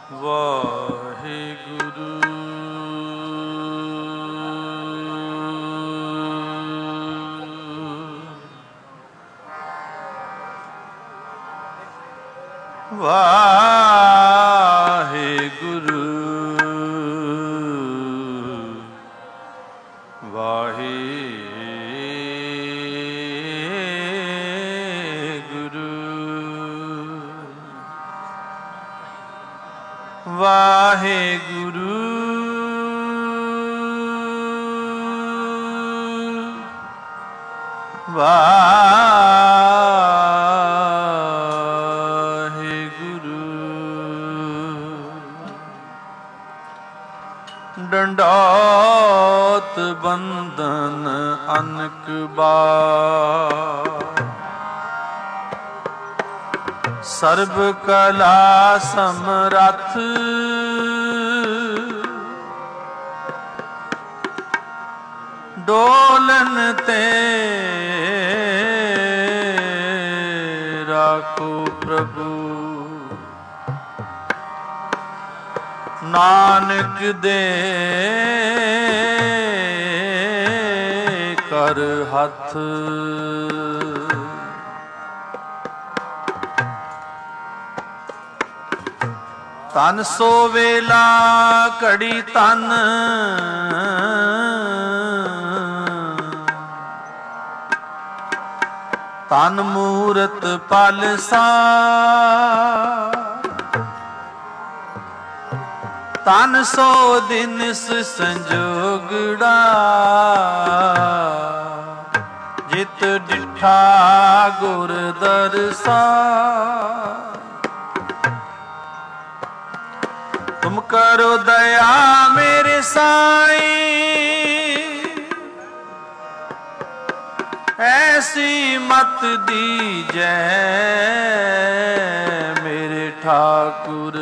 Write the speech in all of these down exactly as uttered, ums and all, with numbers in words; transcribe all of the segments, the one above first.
वाहिगुरु वाहिगुरु वाहिगुरु वाहिगुरु वाहिगुरु डंडौत बंदन अनक बार सर्ब कला समरथ डोलन ते राखो प्रभु नानक दे कर हथ तन सो वेला कड़ी तन तन मूरत पालसा तन सो दिन संजोगड़ा जित डिठा गुर दरसा तुम करो दया मेरे साईं ऐसी मत दीजै मेरे ठाकुर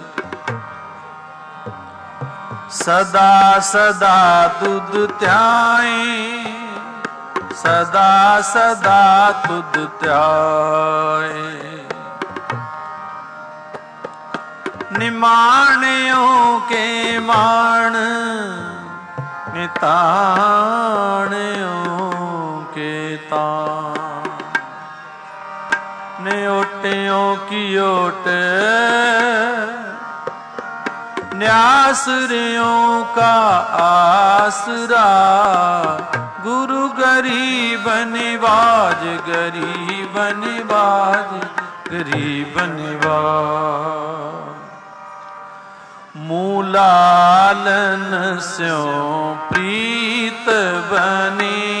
सदा सदा तुद त्याई सदा सदा तुद त्याई निमाणियों के मान निताणियों के तान न्योटियों की ओट न्यासरियों का आसरा गुरु गरीब निवाज गरीब निवाज गरीब निवाज मूलालन स्यों प्रीत बनी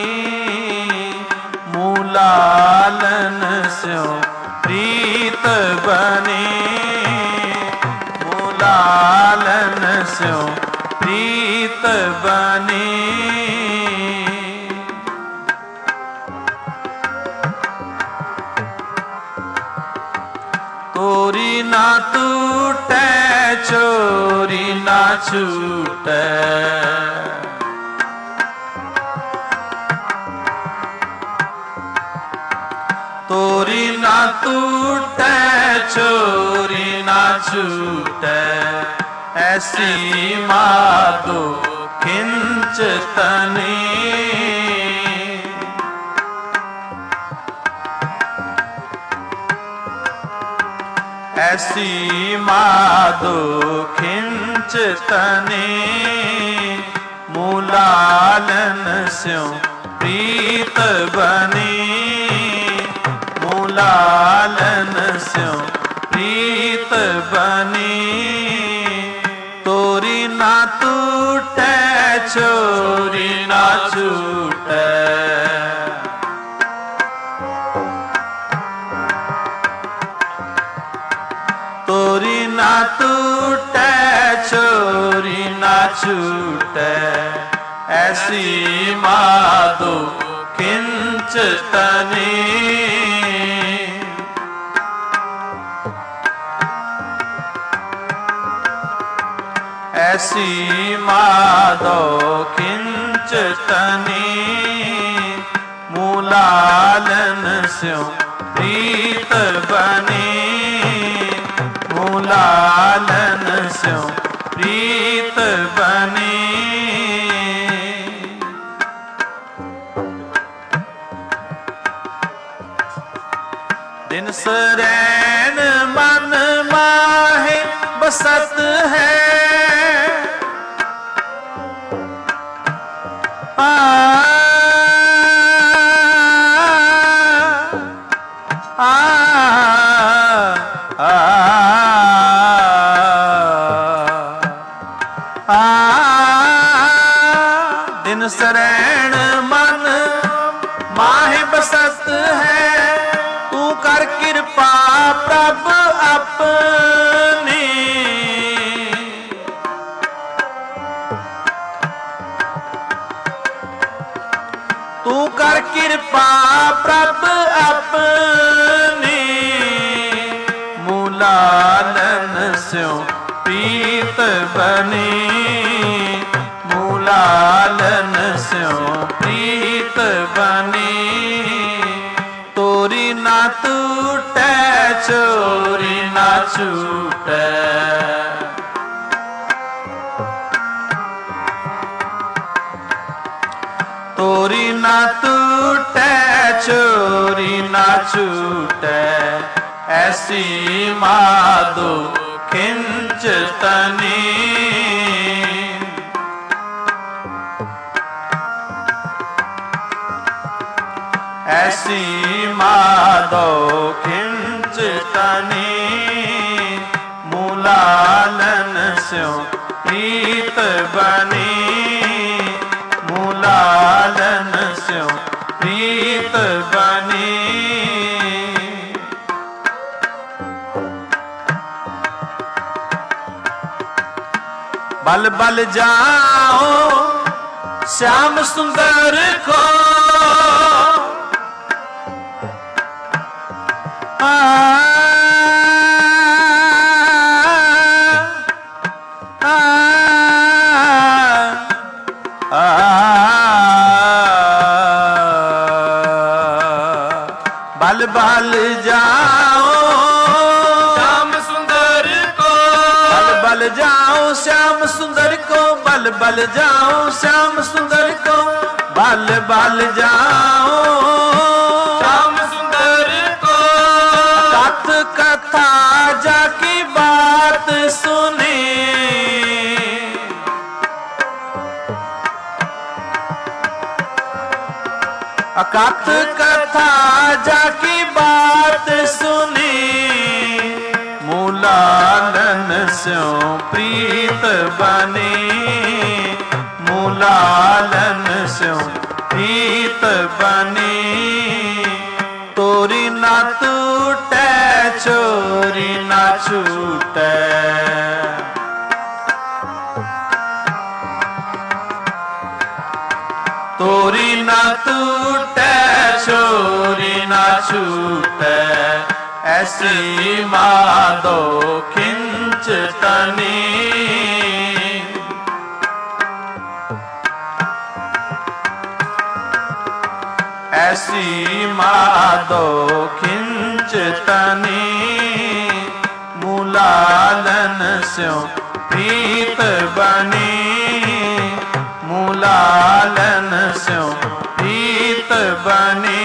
मूलालन स्यों प्रीत बनी मूलालन स्यों प्रीत बनी तोरी ना टूटे चोरी ना छूटे तोरी ना टूटे चोरी ना छूटे ऐसी माधो खिंच तनी ऐसी माधो खिंच तनी मूलालन स्यों प्रीत बनी मूलालन स्यों प्रीत बनी तोरी ना टूटे चोरी ना छूटे तोरी ना टूटे चोरी ना छूटे ऐसी माधो खिंच तनी ऐसी माधो खिंच तनी मूलालन स्यों प्रीत बनी मूलालन बसत है। आ, आ, आ, आ, दिन सरैण मन माहे बसत है। तू कर कृपा प्रभ अपनी, तू कर कृपा प्रभ अपनी। मूलालन स्यों प्रीत बनी, मूलालन स्यों प्रीत बनी। तोरी ना टूटे चोरी ना छूटे, तोरी ना टूटे चोरी ना छूटे। ऐसी माधो खिंच तनी, ऐसी माधो खिंच तनी। मूलालन स्यों प्रीत बनी, मूलालन स्यों प्रीत बनी। बल बल जाओ श्याम सुंदर को, आ, आ, आ, बल बल जाओ श्याम सुंदर को, बल बल जाओ श्याम सुंदर को, बल बल जाओ श्याम सुंदर को, बल बल जाओ श्याम सुंदर को। कथ कथा जाकी बात सुनी, कथ कथा जाकी बात सुनी। मूलालन स्यों प्रीत बनी, मूलालन स्यों प्रीत बनी। तोरी ना टूटे चोरी ना छूटे, तोरी ना टूटे चोरी ना छूटे। ऐसी माधो खिंच तनी, ऐसी माधो खिंच तनी। मूलालन स्यों प्रीत बनी, मूलालन स्यों प्रीत बनी।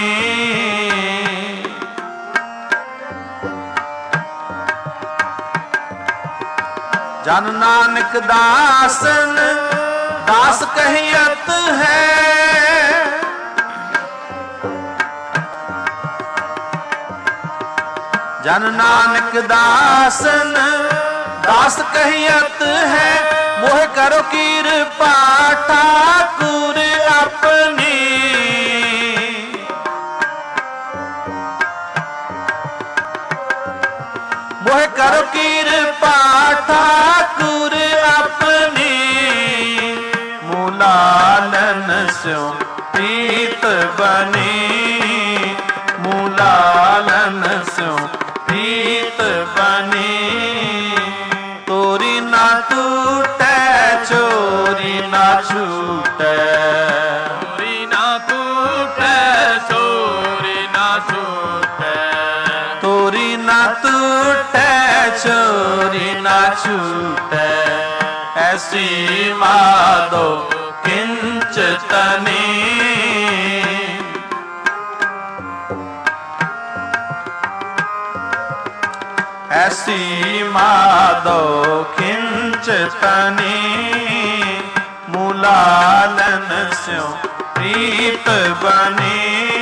जन नानक दासन दास कहियत है, जन नानक दासन दास कहियत है। मोह करो कृपा ठाकुर अपनी, मोह करो कृपा ठाकुर अपनी। मूलालन स्यों प्रीत बनी, मूलालन स्यों प्रीत बनी। तोरी ना टूटे चोरी ना छूटे, चोरी ना टूटे चोरी ना छूटे। तोरी ना टूटे चोरी ना छूटे। ऐसी माधो किंच तनी, ऐसी माधो माधो खिंचतनी मूलालन स्यों प्रीत बनी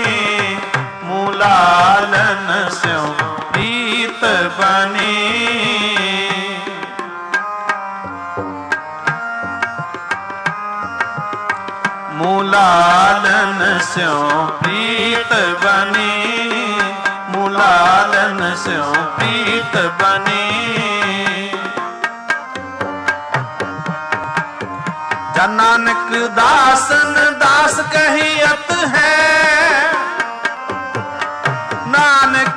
मूलालन स्यों प्रीत बनी मूलालन स्यों प्रीत बनी मूलालन स्यों प्रीत बनी जन नानक दासन दास कहियत है नानक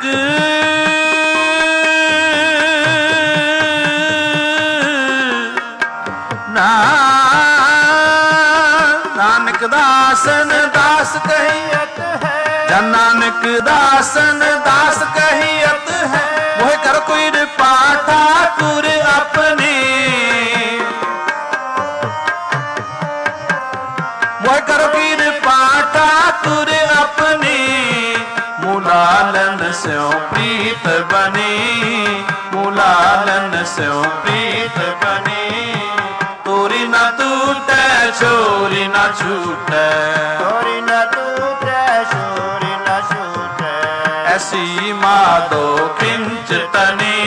ना नानक दासन दास कहियत है जन नानक दासन दास कहियत है मोह कर कोई पाठा कुर अपने मोह कर कीर पाठा कुर अपने मूलालन स्यों प्रीत बनी मूलालन स्यों प्रीत बनी तोरी न टूटे छोरी न छूटे चोरी न टूटे चोरी न छूटे ऐसी माधो खिंचतनी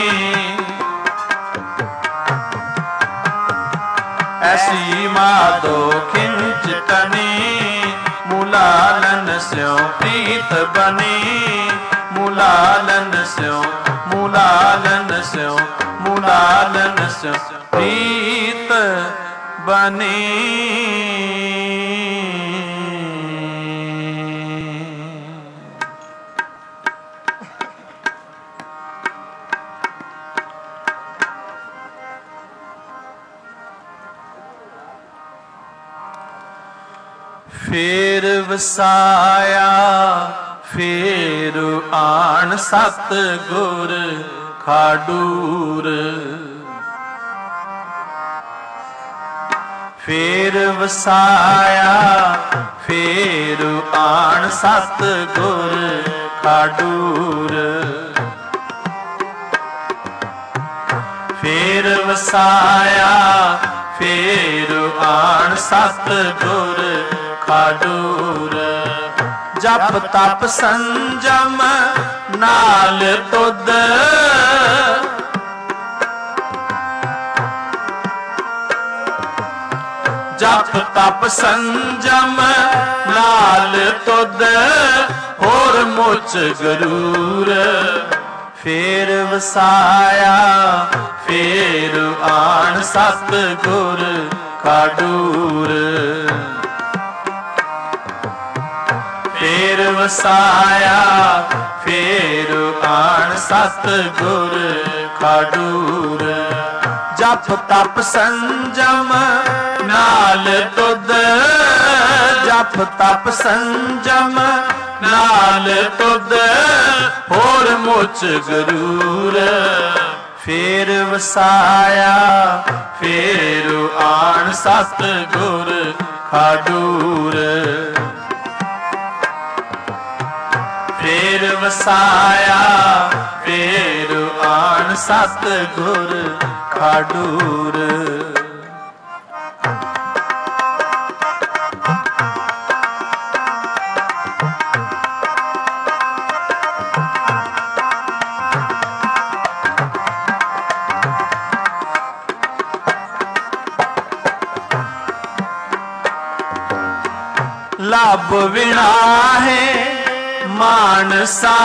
ऐसी माधो खिंचतनी मूलालन स्यों प्रीत बनी मूलालन स्यों मूलालन स्यों मूलालन स्यों प्रीत बनी फेर वसाया फेर आन सत गुर खाडूर फेर वसाया फेर आन सत गुर खाडूर फेर वसाया फेर आन सत गुर खाडूर जप तप संजम नाल तुद जप तप संजम नाल तुद होर मुच गरूर फेर वसाया फेर आन सत गुर खाडूर फेर वसाया फेर आन सत गुर खाडूर जप तप संजम नाल तुद जप तप संजम नाल तुद होर मुच गरूर फेर वसाया फेर आन सत गुर खाडूर फेर वसाया फेर आन सत गुर खाडूर लाभ विना है मानसा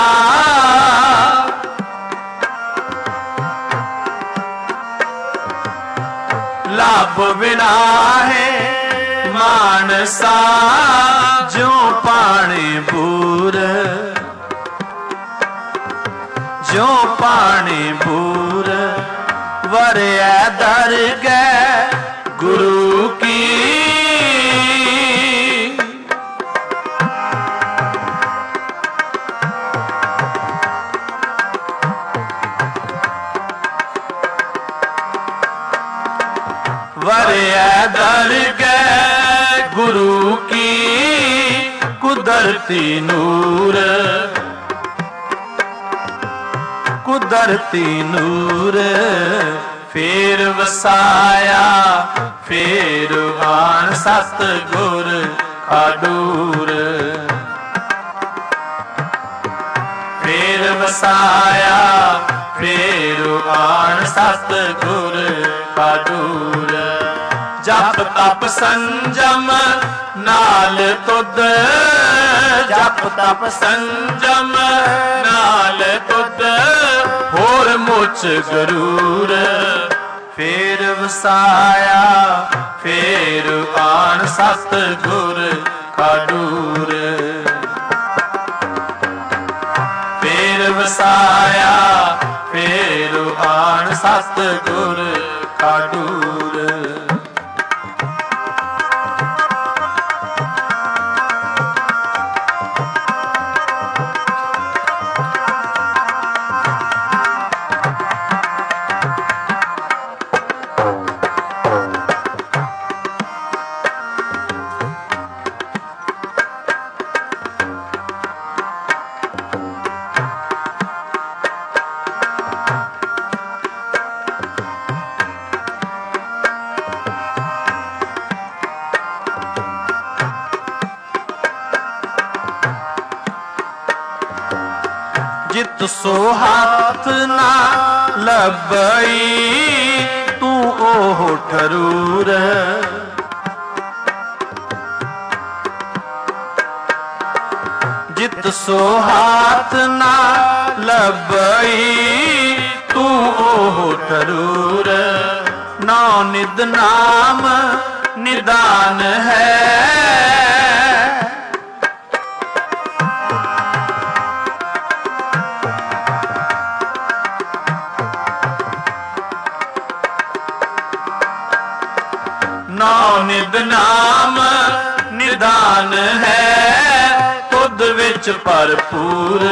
लाभ विना है मानसा जो पानी बूर जो पानी बूर वरिया दर गए गुरु की वरिया दर गए गुरु की कुदरती नूर कुदरती नूर ਫੇਰ ਵਸਾਇਆ ਫੇਰ ਆਣ ਸਤਿਗੁਰ ਖਾਡੂਰ। ਫੇਰ ਵਸਾਇਆ ਫੇਰ ਆਣ ਸਤਿਗੁਰ ਖਾਡੂਰ। ਜਪ ਤਪ ਸੰਜਮ ਨਾਲ ਤੁਧ, ਜਪ ਤਪ ਸੰਜਮ ਨਾਲ ਤੁਧ, ਹੋਰ ਮੁਚ ਗਰੂਰ। ਫੇਰ ਵਸਾਇਆ ਫੇਰ ਆਣ ਸਤਿਗੁਰ ਖਾਡੂਰ। ਫੇਰ ਵਸਾਇਆ ਫੇਰ ਆਣ ਸਤਿਗੁਰ ਖਾਡੂਰ। ਜਿਤ ਸੋ ਹੱਥ ਨਾ ਲੱਭਈ ਤੂੰ ਉਹ ਠਰੂਰ। ਜਿਤ ਸੋ ਹੱਥ ਨਾ ਲੱਭਈ ਤੂੰ ਉਹ ਠਰੂਰ। ਨੌ ਨਿਦ ਨਾਮ ਨਿਦਾਨ ਹੈ, ਨੌ ਨਿਦ ਨਾਮ ਨਿਦਾਨ ਹੈ, ਤੁਧ ਵਿੱਚ ਭਰਪੂਰ।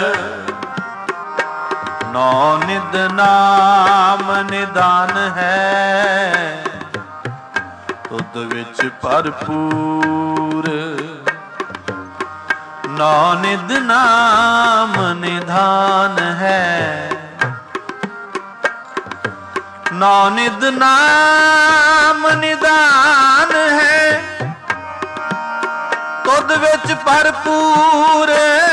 ਨੌ ਨਿਦ ਨਾਮ ਨਿਦਾਨ ਹੈ, ਤੁਧ ਵਿੱਚ ਭਰਪੂਰ। ਨੌ ਨਿਦ ਨਾਮ ਨਿਦਾਨ ਹੈ, ਨੌ ਨਿਦ ਨਾਮ ਨਿਦਾਨ ਹੈ, ਤੁਧ ਵਿੱਚ ਭਰਪੂਰ।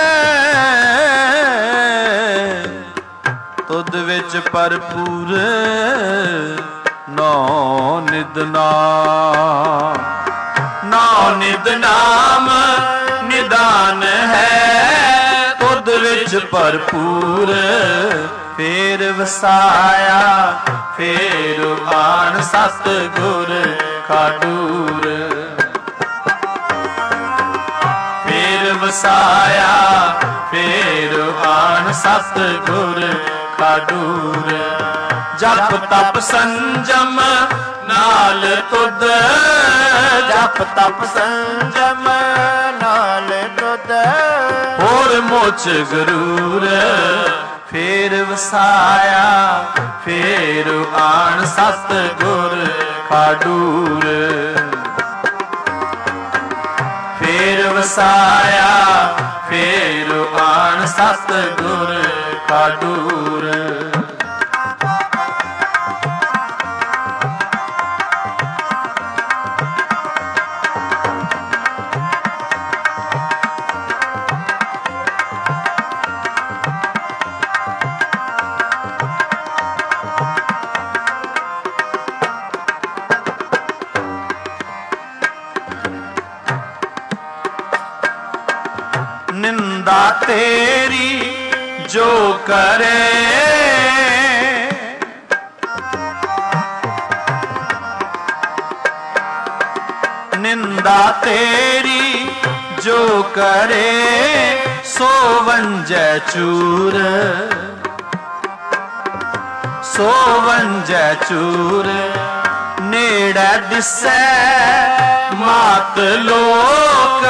ਤੁਧ ਵਿੱਚ ਭਰਪੂਰ। ਨੌ ਨਿਦ ਨਾਮ, ਨੌ ਨਿਦ ਨਾਮ ਨਿਦਾਨ ਹੈ, ਤੁਧ ਵਿੱਚ ਭਰਪੂਰ। ਫੇਰ ਵਸਾਇਆ ਫੇਰ ਆਣ ਸਤਿਗੁਰ ਖਾਡੂਰ। ਫੇਰ ਵਸਾਇਆ ਫੇਰ ਆਣ ਸਤਿਗੁਰ ਖਾਡੂਰ। ਜਪ ਤਪ ਸੰਜਮ ਨਾਲ ਤੁਧ, ਜਪ ਤਪ ਸੰਜਮ ਨਾਲ ਤੁਧ, ਹੋਰ ਮੁਚ ਗਰੂਰ। ਫੇਰ ਵਸਾਇਆ ਫੇਰ ਆਣ ਸਤਿਗੁਰ ਖਾਡੂਰ। ਫੇਰ ਵਸਾਇਆ ਫੇਰ ਆਣ ਸਤਿਗੁਰ ਖਾਡੂਰ। ਨਿੰਦਾ ਤੇਰੀ ਜੋ ਕਰੇ, ਨਿੰਦਾ ਤੇਰੀ ਜੋ ਕਰੇ, ਸੋ ਵੰਜੈ ਚੂਰ। ਸੋ ਵੰਜੈ ਚੂਰ। ਨੇੜੇ ਦਿਸੈ ਮਾਤ ਲੋਕ,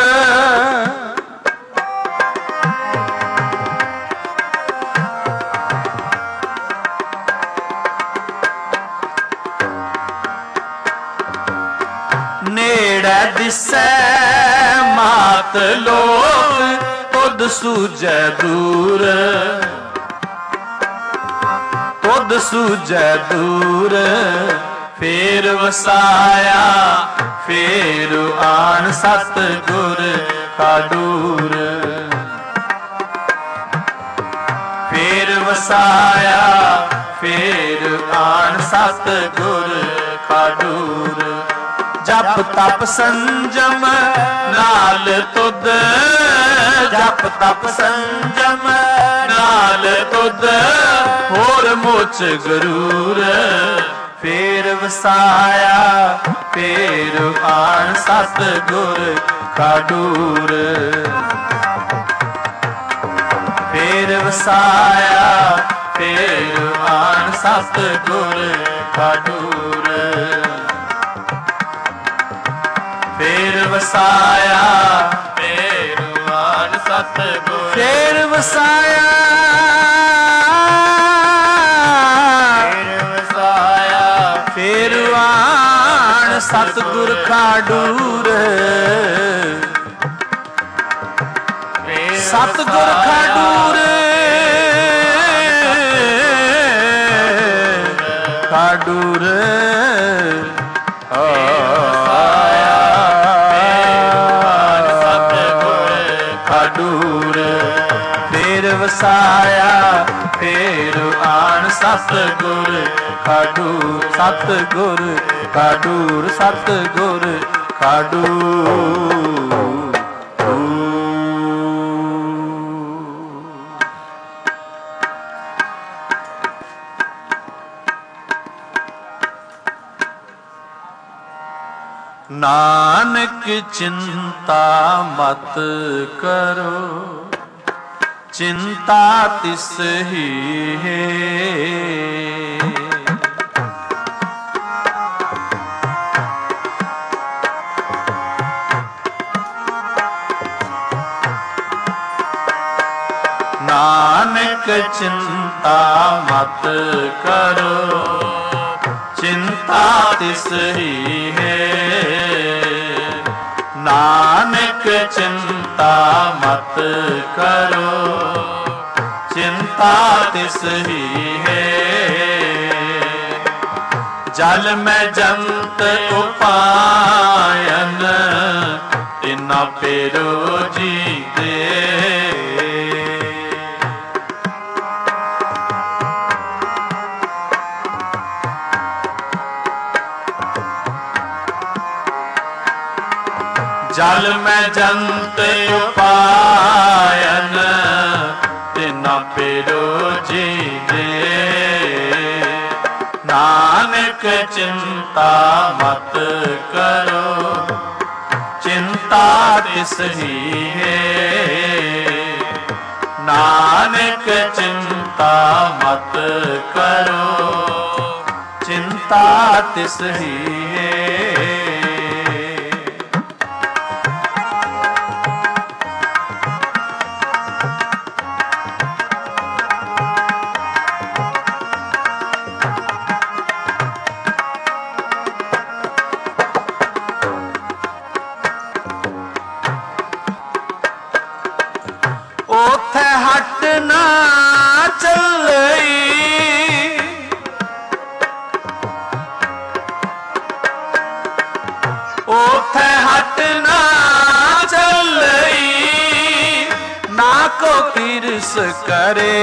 ਨੇੜੇ ਦਿਸੈ ਮਾਤ ਲੋਕ, ਤੁਧ ਸੂਝੈ ਦੂਰ। ਤੁਧ ਤੁਧ ਸੂਝੈ ਦੂਰ। ਫੇਰ ਵਸਾਇਆ ਫੇਰ ਆਣ ਸਤਿਗੁਰ ਖਾਡੂਰ। ਫੇਰ ਵਸਾਇਆ ਫੇਰ ਆਣ ਸਤਿਗੁਰ ਖਾਡੂਰ। ਜਪ ਤਪ ਸੰਜਮ ਨਾਲ ਤੁਧ, ਜਪ ਤਪ ਸੰਜਮ ਨਾਲ ਤੁਧ, ਹੋਰ ਮੁਚ ਗਰੂਰ। ਫੇਰ ਵਸਾਇਆ ਫੇਰ ਆਣ ਸਤਿਗੁਰ ਖਾਡੂਰ। ਫੇਰ ਵਸਾਇਆ ਫੇਰ ਆਣ ਸਤਿਗੁਰ ਖਾਡੂਰ। ਫੇਰ ਵਸਾਇਆ ਫੇਰ ਆਣ ਸਤਿਗੁਰ। ਫੇਰ ਵਸਾਇਆ ਫੇਰ ਵਸਾਇਆ ਫੇਰ ਆਣ ਸਤਿਗੁਰ ਖਾਡੂਰ। ਸਤਿਗੁਰ ਖਾਡੂਰ ਖਾਡੂਰ। ਖਾਡੂਰ। ਫੇਰ ਵਸਾਇਆ ਫੇਰ ਆਣ ਸਤਿਗੁਰ ਖਾਡੂਰ। ਸਤਿਗੁਰ ਖਾਡੂਰ ਸਤਿਗੁਰ ਖਾਡੂਰ। ਨਾਨਕ ਚਿੰਤਾ ਮਤ ਕਰੋ, ਚਿੰਤਾ ਤਿਸ ਹੀ ਹੈ। ਨਾਨਕ ਚਿੰਤਾ ਮਤ ਕਰੋ, ਚਿੰਤਾ ਤਿਸ ਹੀ ਹੈ। ਨਾਨਕ ਚਿੰਤਾ ਮਤ ਕਰੋ, ਚਿੰਤਾ ਤਿਸ ਹੀ ਹੈ। ਜਲ ਮੈਂ ਜੰਤ ਉਪਾਇਨ, ਤਿਨਾ ਪੇਰੋ ਜੀ ਦੇ। ਜਲ ਮੈਂ ਜੰਤ ਉਪਾਇਨ, ਤਿਨਾ ਪੇਰੋ ਜੀ ਦੇ। ਨਾਨਕ ਚਿੰਤਾ ਮਤ ਕਰੋ, ਚਿੰਤਾ ਤਿਸ ਹੀ ਹੈ। ਨਾਨਕ ਚਿੰਤਾ ਮਤ ਕਰੋ, ਚਿੰਤਾ ਤਿਸ ਹੀ ਹੈ। ਉਥੇ ਹਟ ਨਾ ਚੱਲਈ, ਉਥੇ ਹਟ ਨਾ ਚੱਲਈ। ਨਾ ਕੋ ਕਿਰਸ ਕਰੇ,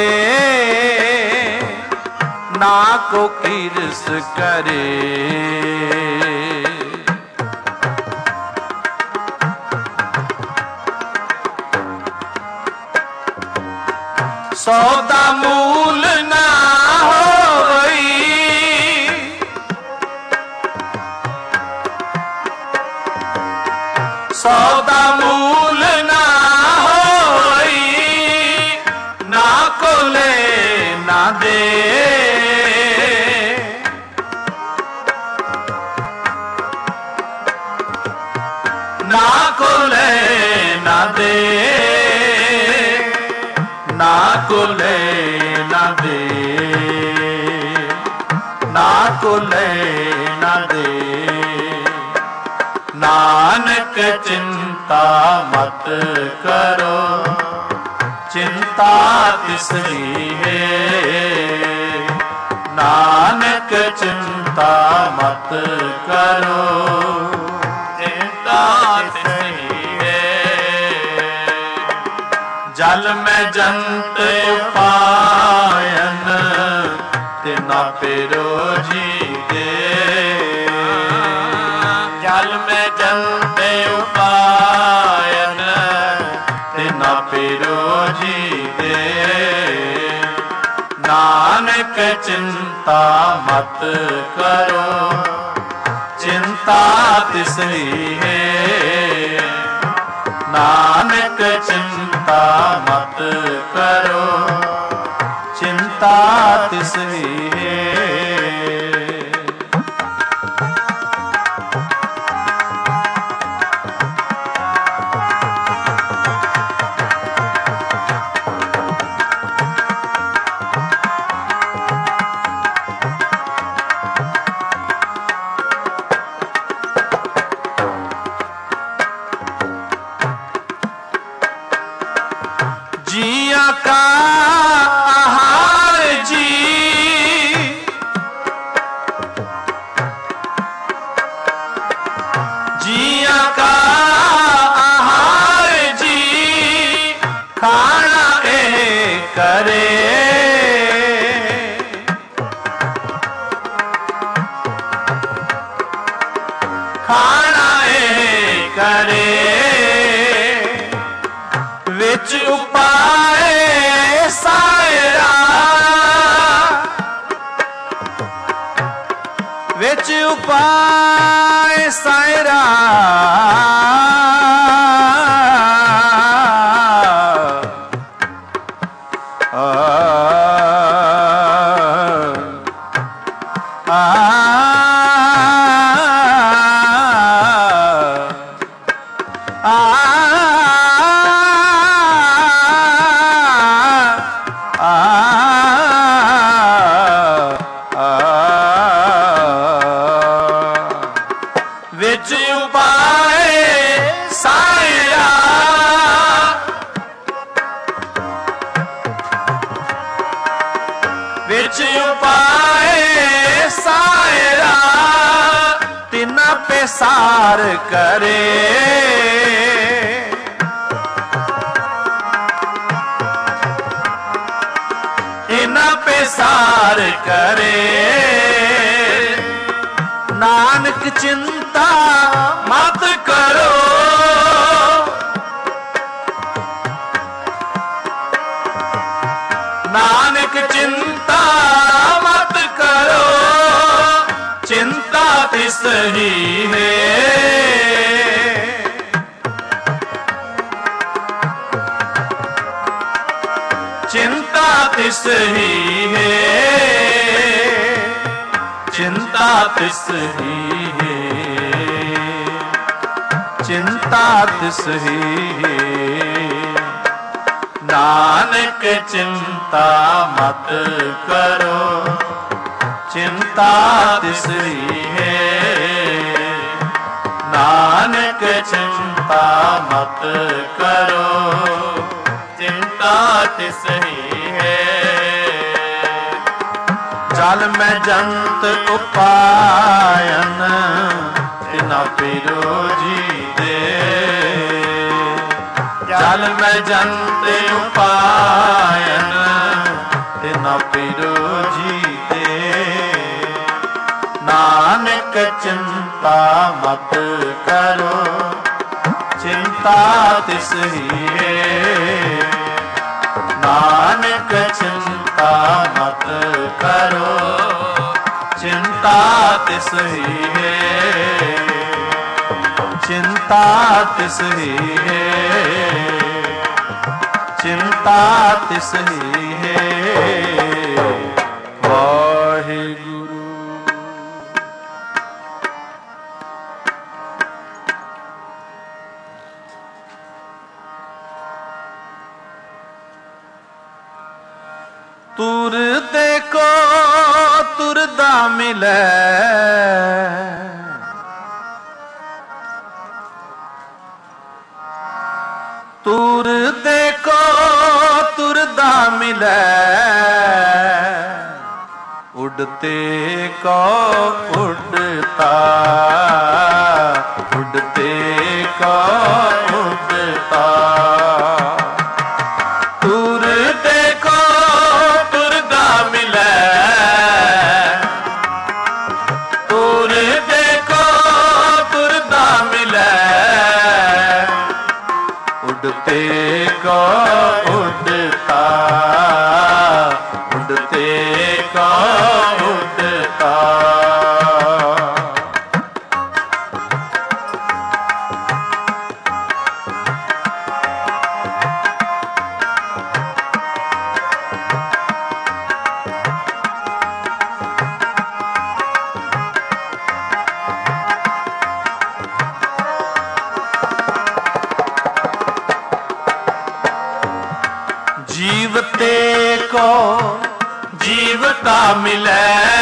ਨਾ ਕੋ ਕਿਰਸ ਕਰੇ। ਸੌਦਾ ਮੂਲ ਨਾ ਹੋਈ, ਸੌਦਾ ਮੂਲ ਨਾ ਹੋਈ। ਨਾ ਕੋਲੇ ਨਾ ਦੇ, ਨਾ ਕੋਲੇ ਨਾ ਦੇ। ਨਾ ਕੋਲੇ ਨਾ ਦੇ, ਨਾ ਕੋਲੇ ਨਾ ਦੇ। ਨਾਨਕ ਚਿੰਤਾ ਮਤ ਕਰੋ, ਚਿੰਤਾ ਤਿਸ ਹੀ ਹੈ। ਨਾਨਕ ਚਿੰਤਾ ਮਤ ਕਰੋ, ਚਿੰਤਾ ਤਿਸਹੀ ਹੈ। ਜਲ ਮੈਂ ਜੰਤ ਉਪਾਇਨ, ਤਿਨਾ ਪਿਰੋ ਜੀ ਦੇ। ਜਲ ਮੈਂ ਜੰਤ ਉਪਾਇਨ, ਤਿਨਾ ਪਿਰੋ ਜੀ ਦੇ। ਨਾਨਕ ਚਿੰਤਾ ਮਤ ਕਰੋ, ਚਿੰਤਾ ਤਿਸਹੀ ਹੈ। ਨਾਨਕ ਚਿੰਤਾ ਮਤ ਕਰੋ, ਚਿੰਤਾ ਤਿਸਹੀ ਹੈ। ਜੀਆਂ ਕਾ ਆਹਾਰ ਜੀ, ਜੀਆਂ ਕਾ ਆਹਾਰ ਜੀ, ਖਾਣਾ ਇਹ ਕਰੇ। ਖਾਣਾ ਇਹ ਕਰੇ, ਵਿੱਚ ਉਪਾਏ ਸਾਇਰਾ, ਵਿੱਚ ਉਪਾਏ ਸਾਇਰਾ। ਵਿੱਚ ਉਪਾਏ ਸਾਇਰਾ, ਵਿੱਚ ਉਪਾਏ ਸਾਇਰਾ। ਤਿਨਾ ਪੈਸਾਰ ਕਰੇ, ਤਿਨਾ ਪੈਸਾਰ ਕਰੇ। ਨਾਨਕ ਚਿੰਤਾ ਮਤ ਕਰੋ, ਨਾਨਕ ਚਿੰਤਾ ਮਤ ਕਰੋ, ਚਿੰਤਾ ਤਿਸਹੀ ਹੈ। ਚਿੰਤਾ ਤਿਸਹੀ ਹੈ, ਚਿੰਤਾ ਤਿਸਹੀ ਹੈ। ਚਿੰਤਾ ਤਿਸਹੀ ਹੈ। ਨਾਨਕ ਚਿੰਤਾ ਮਤ ਕਰੋ, ਚਿੰਤਾ ਤਿਸਹੀ ਹੈ। ਨਾਨਕ ਚਿੰਤਾ ਮਤ ਕਰੋ, ਚਿੰਤਾ ਤਿਸਹੀ ਹੈ। ਜਲ ਮੈਂ ਜੰਤ ਉਪਾਇਨ, ਤਿਨਾ ਪਿਰੋ ਜੀ ਦੇ। ਜਲ ਮੈਂ ਜੰਤ ਉਪਾਇਨ, ਤਿਨਾ ਪਿਰੋ ਜੀ ਦੇ। ਨਾਨਕ ਚਿੰਤਾ ਮਤ ਕਰੋ, ਚਿੰਤਾ ਤਿਸਹੀ ਹੈ। ਨਾਨਕ ਚਿੰਤਾ ਮਤ ਕਰੋ, ਚਿੰਤਾ ਤਿਸਹੀ ਹੈ। ਚਿੰਤਾ ਤਿਸਹੀ ਹੈ। ਚਿੰਤਾ ਤਿਸਹੀ ਹੈ। ਵਾਹਿਗੁਰੂ। ਤੁਰਦੇ ਕੋ ਤੁਰਦਾ ਮਿਲੈ, ਤੁਰਦੇ ਕੋ ਤੁਰਦਾ ਮਿਲੈ। ਉੱਡ उड़ते को उड़ता, उड़ते को उड़ता, तुरते को तुरदा मिले, तुरते को तुरदा मिले, उड़ते को उड़ता, उड़ते को उड़ता। जीवते को जीवता मिले,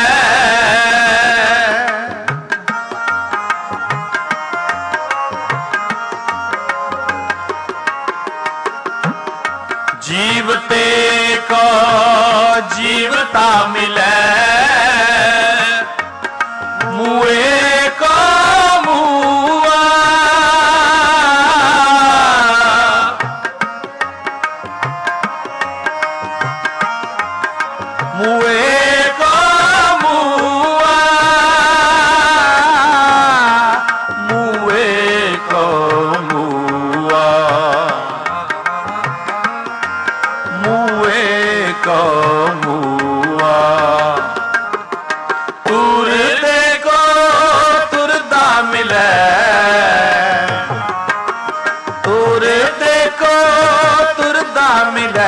जीवते को जीवता मिले, मुए को मुआ, मुए को मुआ, मुए को मुआ, मुए को मुआ, तुरते को तुरदा मिले, तुरते को तुरदा मिले,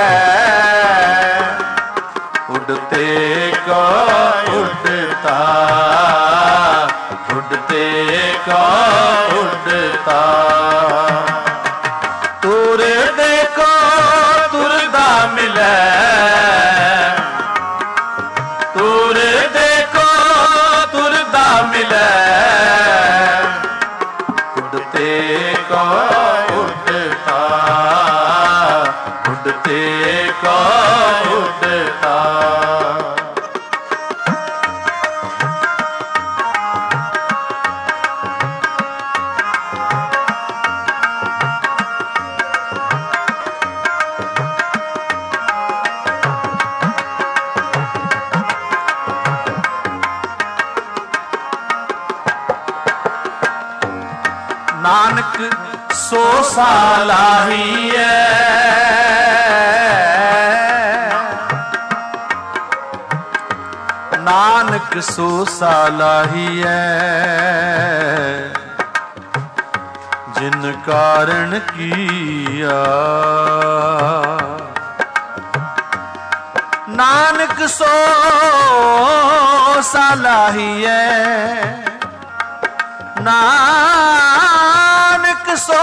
उड़ते को उड़ता, उड़ते को उड़ता, तुरते को तुरदा मिले, तुरते को तुरदा मिले, उड़ते को उड़ता, उड़ते को उड़ता। नानक सो सालाही नानक सो सालाही जिन कारण किया, नानक सो सालाही नानक सो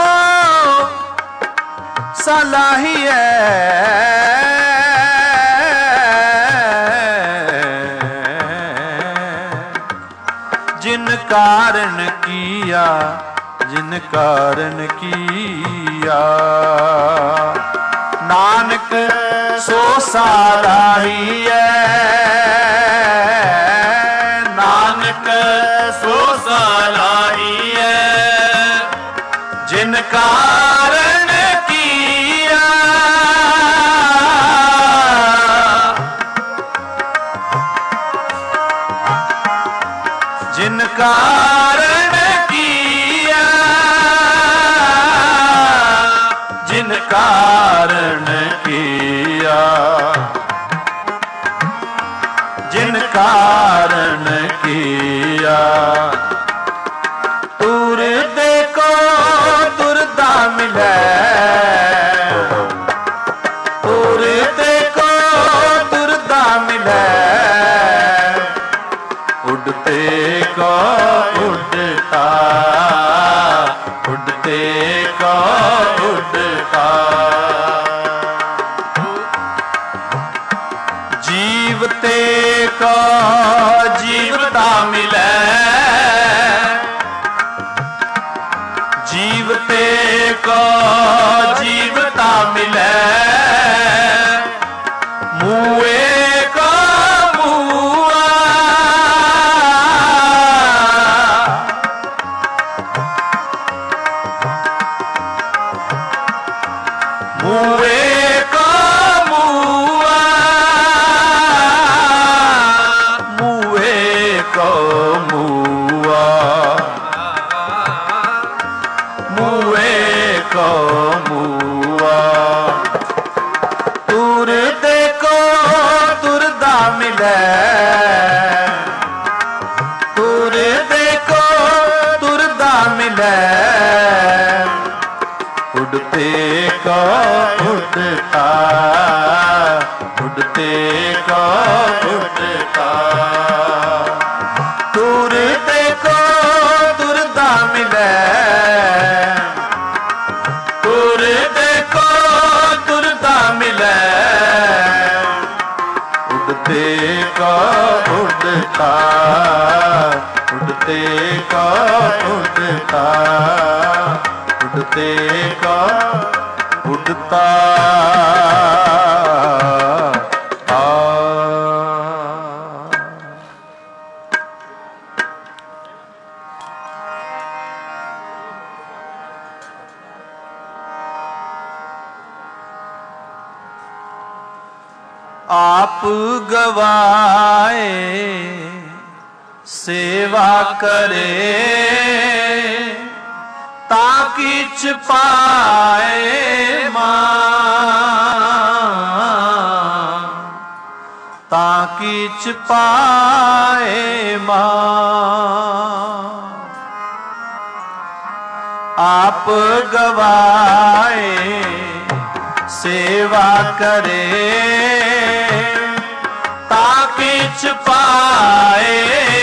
सालाही जिन कारण किया, जिन कारण किया, नानक सो सालाही नानक सो सालाही जिन कारण किया, जिन कारण किया, जिन कारण किया, जिन कारण किया, तुरते को तुरदा मिले, तुरते को तुरदा मिले, उड़ते को उड़ता, उड़ते को उड़ता, जीवते को जीवता मिले, जीवते को जीवता मिले, मुए को मुआ, उठते को उठता तुरते को तुरता मिले तुरते को तुरता मिले उड़ते को उड़ता उड़ते को उड़ता उड़ते को उड़ता आप गवाए सेवा करे ताकि छुपाए मां ताकि छुपाए मां आप गवाए सेवा करे ताकि छुपाए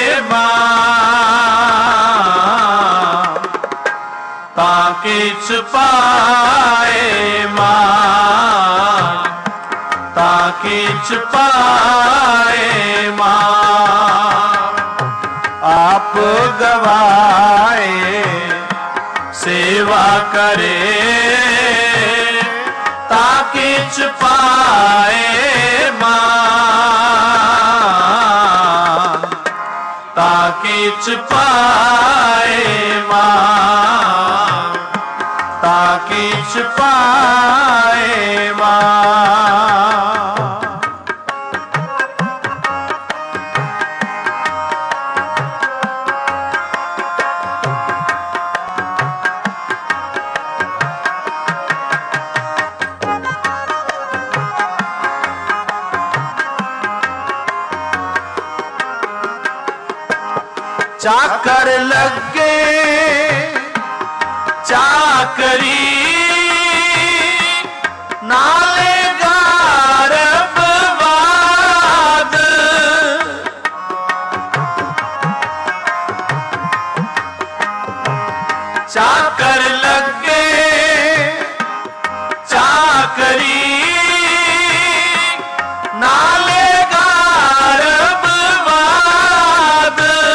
मां ताकि छुपाए मां ताकि छुपाए मां आप गवाए सेवा करे ताकि छुपाए मां ताकि छुपाए मां ताकि छुपाए मां चाकर लगे चाकरी नाले गारब वाद चाकर लगे चाकरी नाले गारब वाद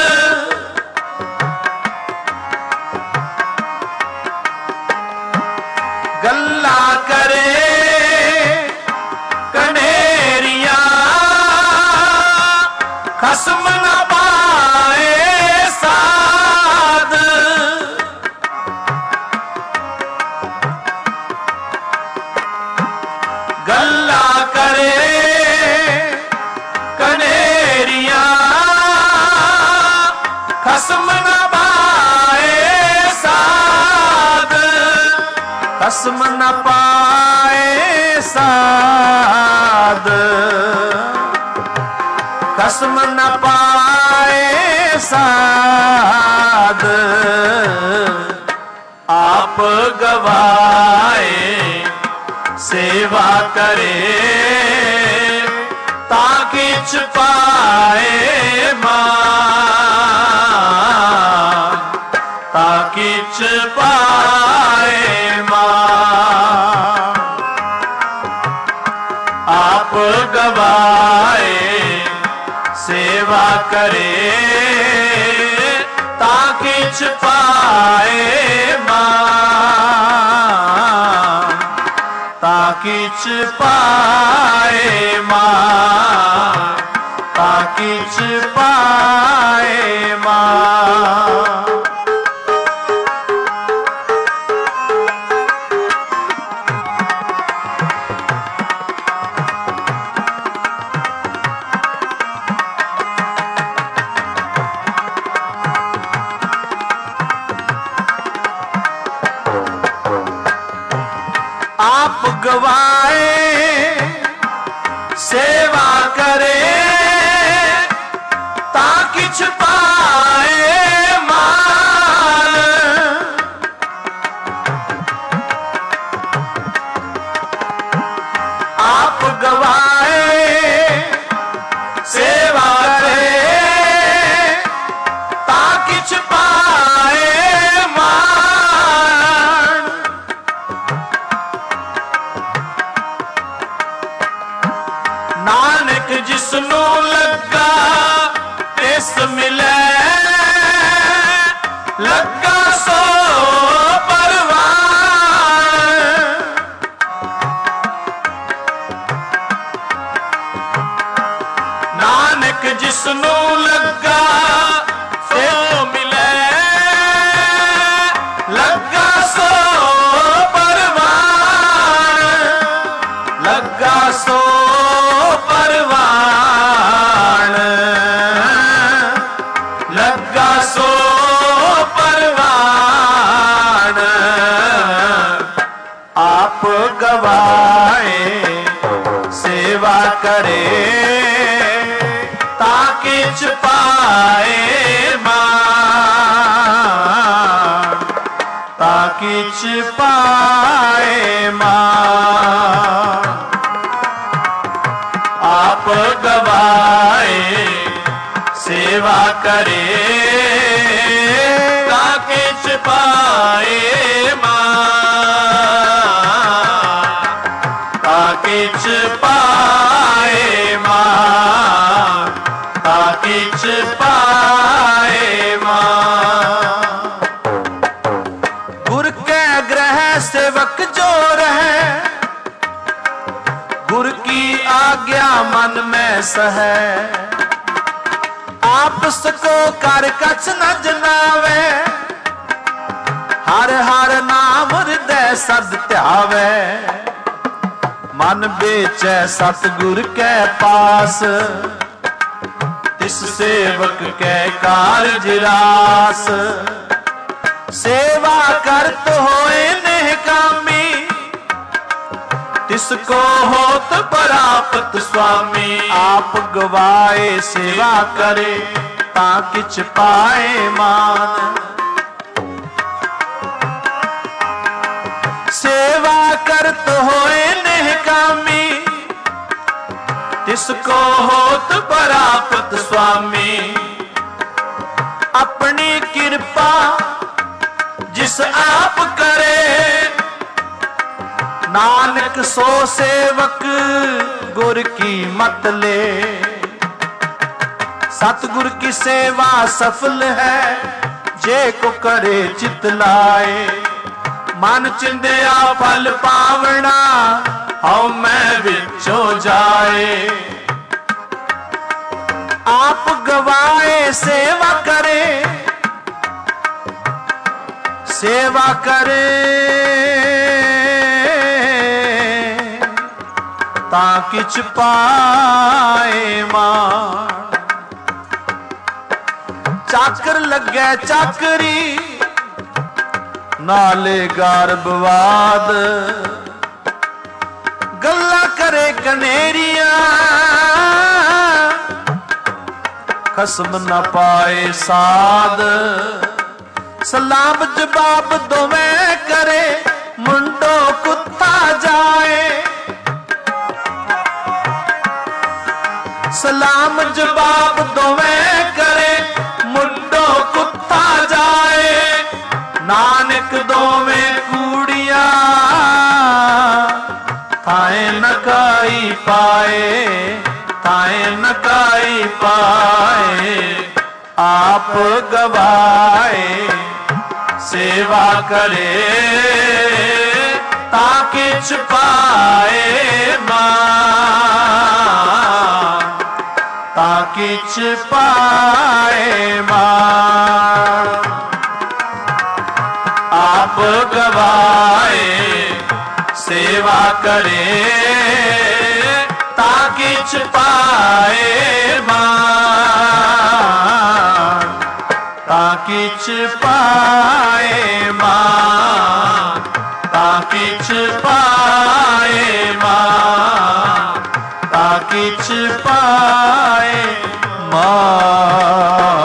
गल्ला करे कनेरिया खसम न पाए साध गल्ला करे कनेरिया खसम न पाए साध खसम न पाए साध खसम न पाए साध आप गवाए सेवा करे ताकि छुपाए मां ताकि छुपाए मां आप गवाए सेवा करे ताकि छुपाए मां ताकि छुपाए मां ताकि छुपाए मां आप गवाए सेवा करे ताकि छुपाए माल आप गवाए लगा सो परवान। नानक जिसनू लगा सो मिले, लगा सो परवान, लगा सो परवान, लगा सो परवान। आप गवाए सेवा करे ताकि पाए मान, ताकि पाए मान। आप गवाए सेवा करे ताकि पाए मान, ताकि पाए मान, ताकि पाए मान। गुर के ग्रह सेवक जो रहे, गुर की आज्ञा मन में सहे। आपस को कर कछ न जनावे, हर हर नाम हृदय सद ध्यावे। मन बेचै सतगुर के पास, तिस सेवक के कारज रास। सेवा करत होए निहकामी, तिसको होत परापत स्वामी। आप गवाए सेवा करे ताकि पाए मान, सेवा करत होए निहकामी, तिसको होत परापत स्वामी। अपनी कृपा जिस आप करे, नानक सो सेवक गुर की मत ले। सतगुर की सेवा सफल है जे को करे चित लाए। मन चिंदिया फल पावना हौ मैं विचो जाए। आप गवाए सेवा करे, सेवा करे ताकि पाए मान। चाकर लगे चाकरी नाले गारबवाद, गल्ला करे कनेरिया खसम न पाए साध। सलाम जवाब दोवें करे मुंडो कुत्ता जाए। सलाम जवाब दोवें करे मुंडो कुत्ता जाए। नानक दोवें कूड़िया थाए नकाई पाए, थाए नकाई पाए। आप गवाए सेवा करे ताकि पाए मान, ताकि पाए मान। आप गवाए सेवा करे ताकि पाए मान, ताकि पाए मान, ताकि पाए मान, ताकि पाए मान।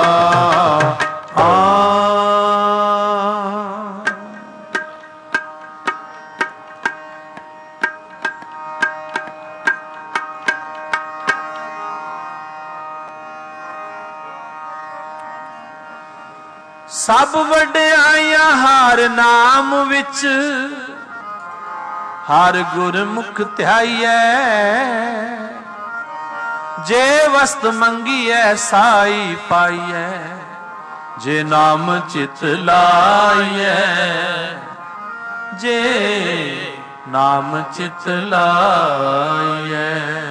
सब वड्याइयां हार नाम विच, हर गुरमुख ध्याइयै। जे वस्त मंगीऐ साई पाइयै, जे नाम चित लाइए, जे नाम चित लाइए,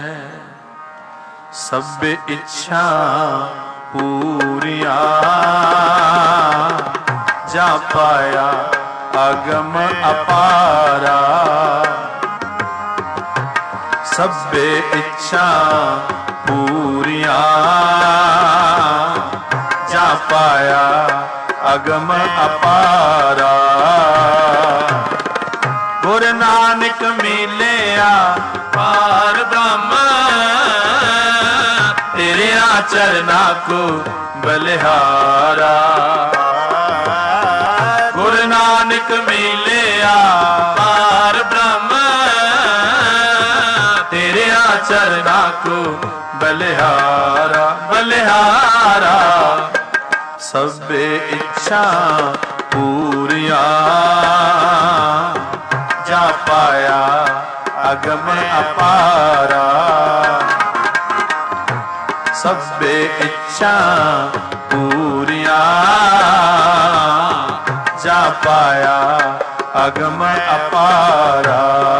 सब इच्छा पूरिया जा पाया अगम अपारा। सब इच्छा पूरिया जा पाया अगम अपारा। गुर नानक मिलिया पार ब्रह्म, तेरे चरना को बलिहारा। गुरु नानक मिलिया पार ब्रह्म, तेरे चरना को बलिहारा बलिहारा। सब इच्छा पूरिया जा पाया अगम अपारा। सब इच्छा पूरिया जा पाया अगम अपारा।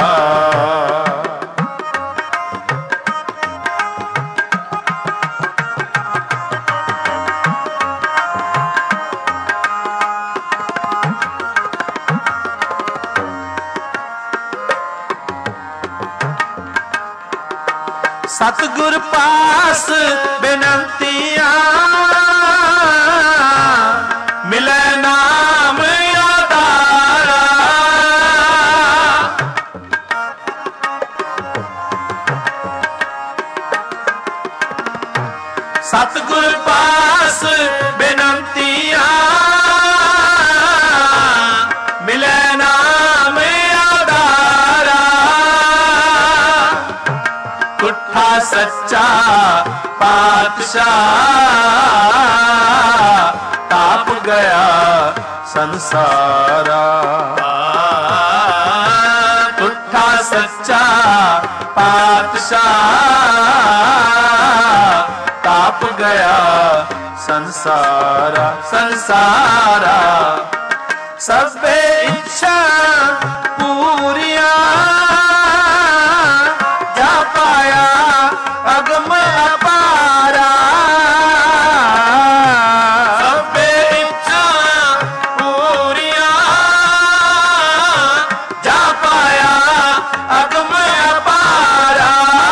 सतगुर पास बेनंतियां मिले नाम आधारा। सतगुर पास बेनंतियां मिले नाम आधारा। कुट्ठा सच्चा पातशाह ताप गया संसारा। कुट्ठा सच्चा पातशाह ताप गया संसारा संसारा। सब इच्छा पूरिया जा पाया अगम अपारा। सब इच्छा पूरिया जा पाया अगम अपारा।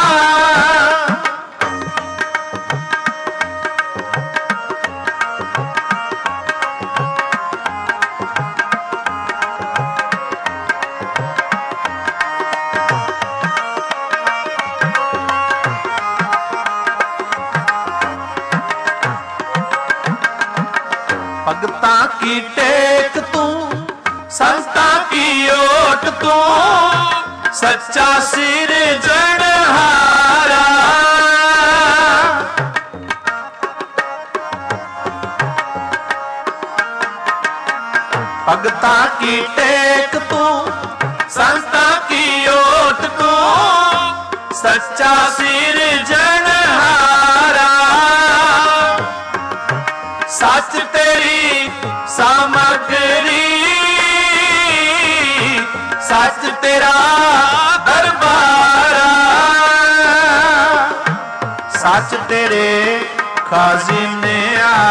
भगता की टेक तू, संता की ओट तू, सच्चा सिर जनहारा। भगता की टेक तू, संता की ओट तू, सच्चा सिर जनहारा। सच तेरी सामग्री, सच तेरा दरबारा। सच तेरे खाजिने,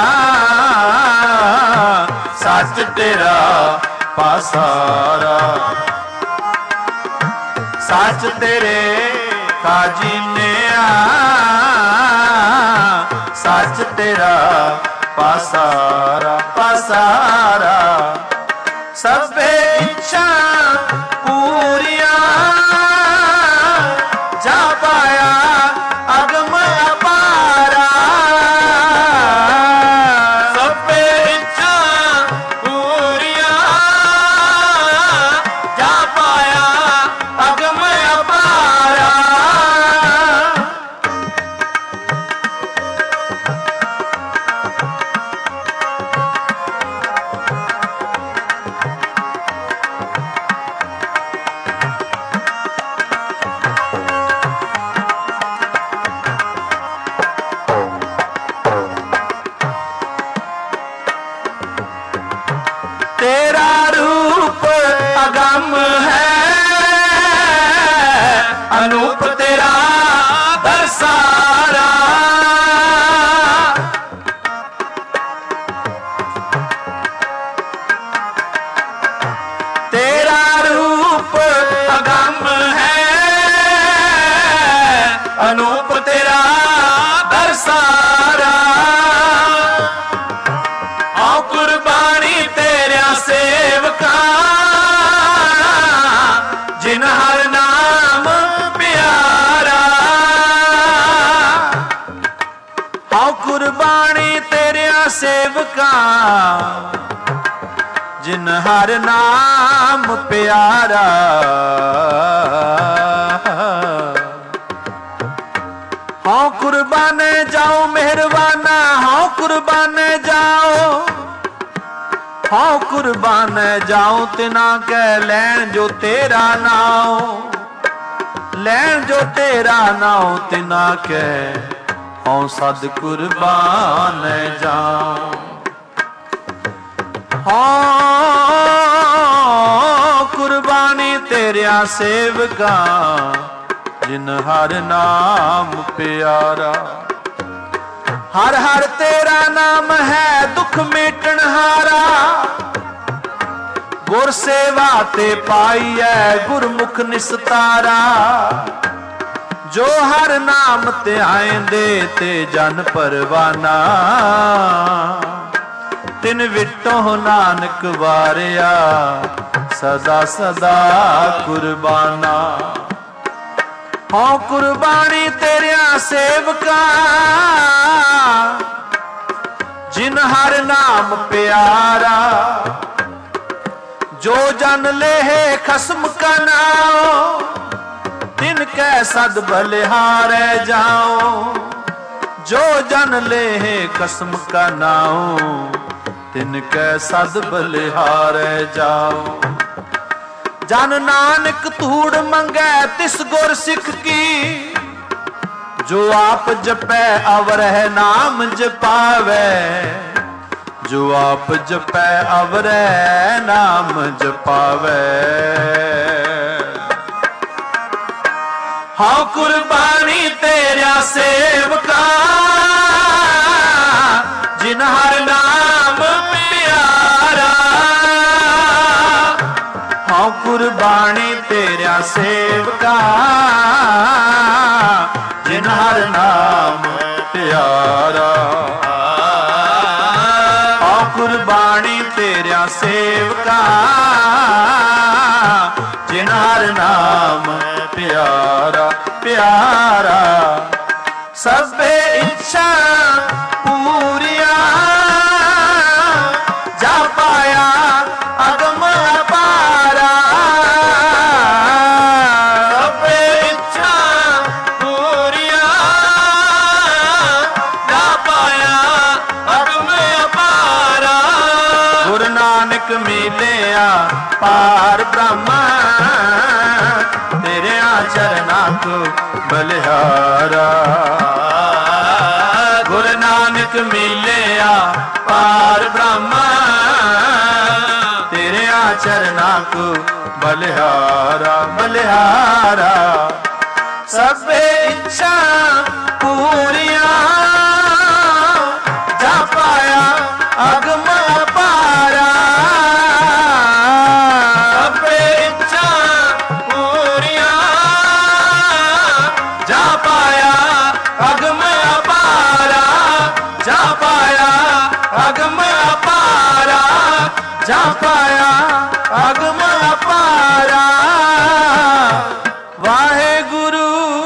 सच तेरा पासारा। सच तेरे खाजिने, सच तेरा पासारा पासारा। सब इच्छा पूरिया जा पाया अगम अपारा। सब इच्छा पूरिया जा पाया अगम अपारा। अगम है, अनूप तेरा दरसारा। तेरा रूप अगम है, अनूप तेरा दरसारा। आओ कुर्बानी तेरा सेवका, जिन हर नाम प्यारा। आओ कुर्बानी तेरा सेवका, जिन हर नाम प्यारा। हाँ कुर्बान जाओ मेहरबाना, हाँ कुर्बान जाओ, हाँ कुर्बान जाओ तिना कै लैन जो तेरा नाओ, लैन जो तेरा नाओ तिना कै हाँ सद कुर्बान जाओ। हाँ कुर्बानी तेरिया सेवका, जिन हर नाम प्यारा। हर हर तेरा नाम है दुख मेटन हारा, गुर सेवा ते पाई है गुरमुख निस्तारा। जो हर नाम ते आएंदे ते जन परवाना, तिन विटों नानक वारिया सदा सदा कुर्बाना। हाँ कुर्बानी तेरिया सेवका, जिन हर नाम प्यारा। जो जन लेहे खसम का नाओ, तिनकै सद बलिहारे जाओ। जो जन लेहे कसम का नाओ, तिनकै सद बलिहारे जाओ। जन नानक धूड़ मंगै तिस गुर सिख की, जो आप जपै अवरह नाम जपावै। जो आप जपै अवरह नाम जपावै। हाँ कुर्बानी तेरा सेवका, जिन हर नाम प्यारा। हाँ कुर्बानी तेरा सेवका, जिन हर नाम प्यारा। हाँ कुर्बानी तेरा सेवका, जिन हर नाम प्यारा प्यारा। सबे इच्छा पूरिया, जा पाया अगम अपारा। सबे इच्छा पूरिया, जा पाया अगम अपारा। गुरु नानक मिलिया पार ब्रह्म, तेरे चरना को बलिहारा। गुरु नानक मिलिया पार ब्रह्म, तेरे चरना को बलिहारा बलिहारा। सबे इच्छा पूरिया, जा पाया अगम अपारा। सबे इच्छा पूरिया, जा पाया अगम अपारा। जा पाया अगम अपारा, जा पाया अगम अपारा। वाहे गुरु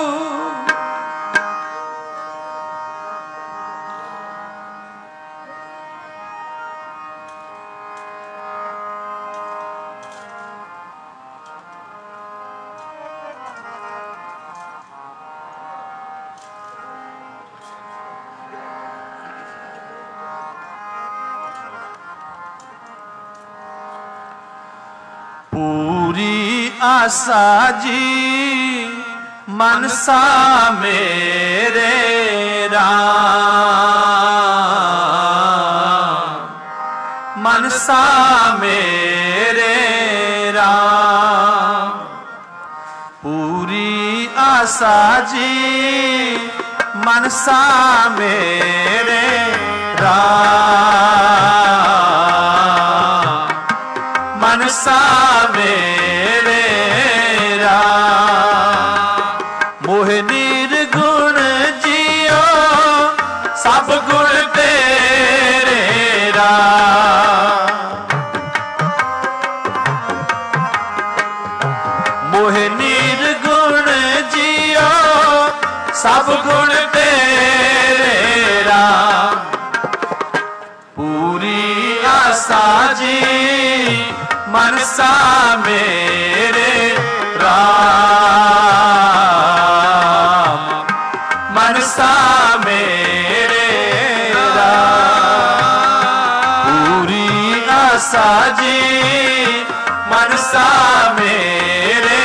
पूरी आशा जी मनसा मेरे राम। मनसा मेरे राम। पूरी आशा जी मनसा मेरे राम। मनसा मेरे राम। मोह निर्गुण जियो सब गुण तेरे राम। मोह निर्गुण जियो सब गुण तेरे राम। पूरी आशा जी मनसा मेरे राम। मनसा मेरे राम। पूरी आशा जी मनसा मेरे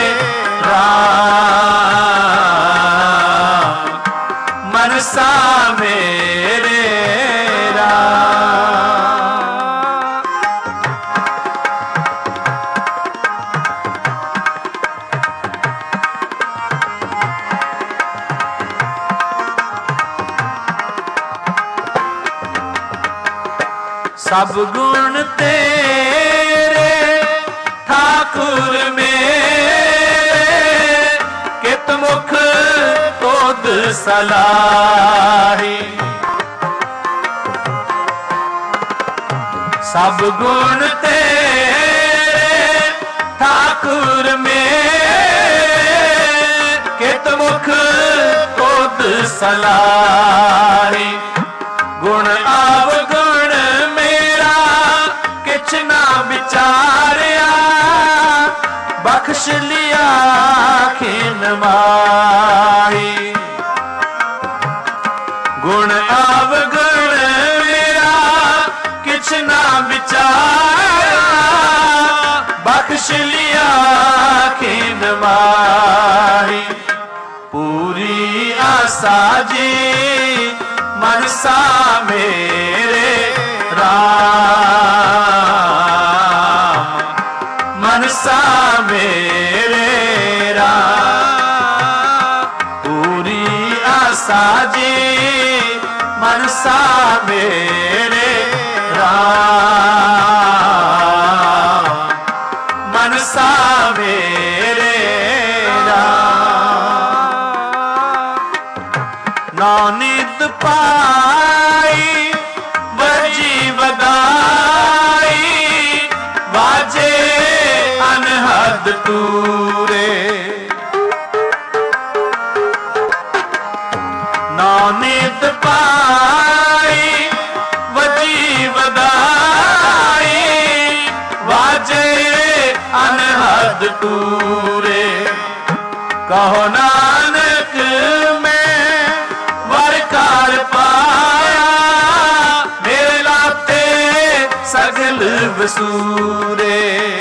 राम। मनसा मेरे सब गुण तेरे ठाकुर मेरे। कित मुख तोद सलाही। सब गुण तेरे ठाकुर मेरे। कित मुख तोद सलाही। गुण अवगुण मेरा किछ ना विचारिया। बख्श लिया खिन माही। गुण अवगुण मेरा किछ ना विचारिया। बख्श लिया खिन माही। पूरी आशा जी मनसा मेरे राम। मनसा मेरे राम। पूरी आशा जी मनसा मेरे राम। मनसा मेरे नौनित पाई बजी बदाई। बाजे अनहद तूरे। नौनित पाई बजी बदाई। बाजे अनहद तूरे। कहो नानक सगल वसूरे।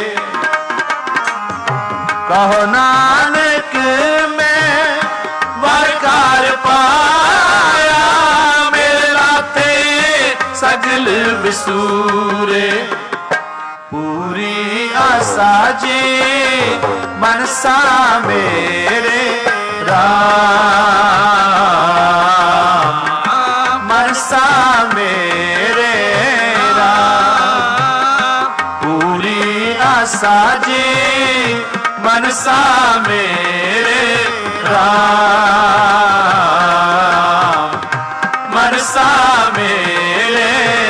कहो नानक मैं वरकार पाया। मेरे लाते सगल वसूरे। पूरी आशा जी मनसा मेरे राम। मनसा मेरे आशा जी मनसा मेरे राम। मनसा मेरे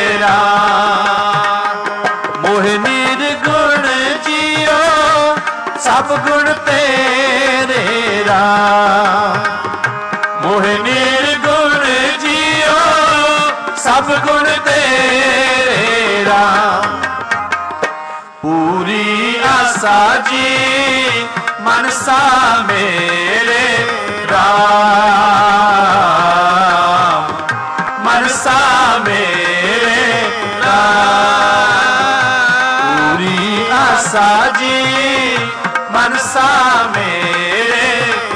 राम। मोह निर्गुण जियो सब गुण तेरे राम। मोह निर्गुण जियो सब गुण तेरे राम। पूरी आशा जी मनसा मेरे राम। मनसा मेरे राम। पूरी आशा जी मनसा मेरे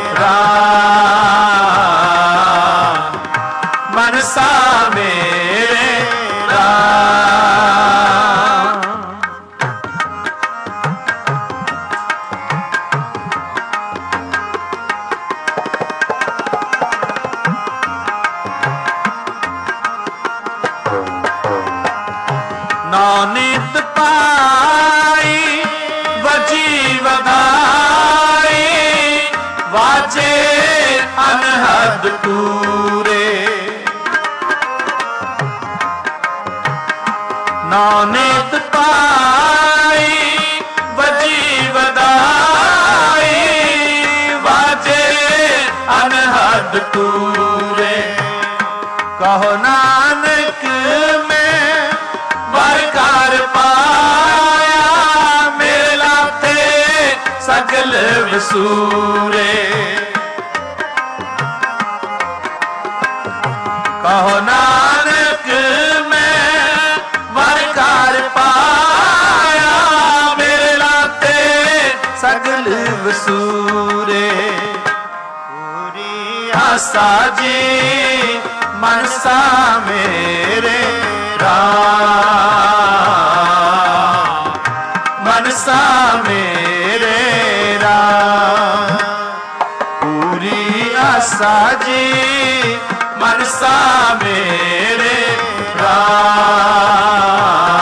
राम। मनसा मेरे राम। पाई बजी बधाई वाजे अनहद पूरे नौनीत पाई बजी बधाई वाजे अनहद पूरे कहो नानक में बरकार पाया मेरे लाथे सगल वसूरे कहो नानक में बरकार पाया मेरे लाथे सगल वसूरे पूरी आसा जी मनसा मेरे राम मनसा मेरे राम पूरी आसा जी मनसा मेरे राम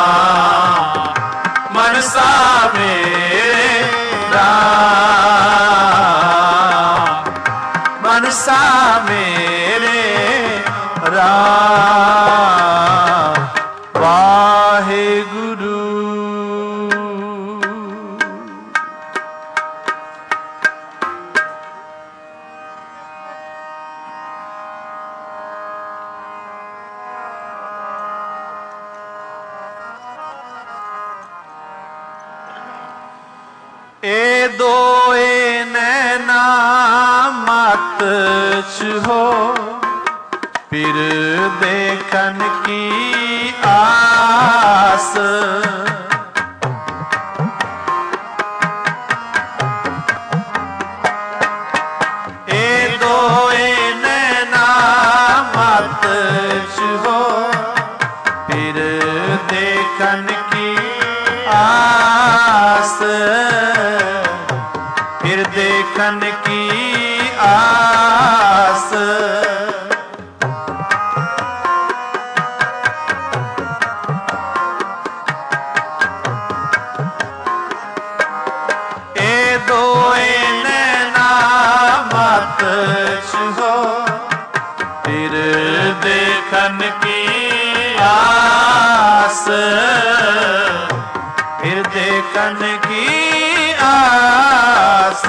मनसा मेरे राम मनसा मेरे राम वाहे गुरु ए दो ए नैना मत हो फिर देखन की आस ए दो ए नैना मत हो फिर देखन की आस फिर देखन की आस ए दो ए नैना मत छुओ फिर देखन की आस फिर देखन की आस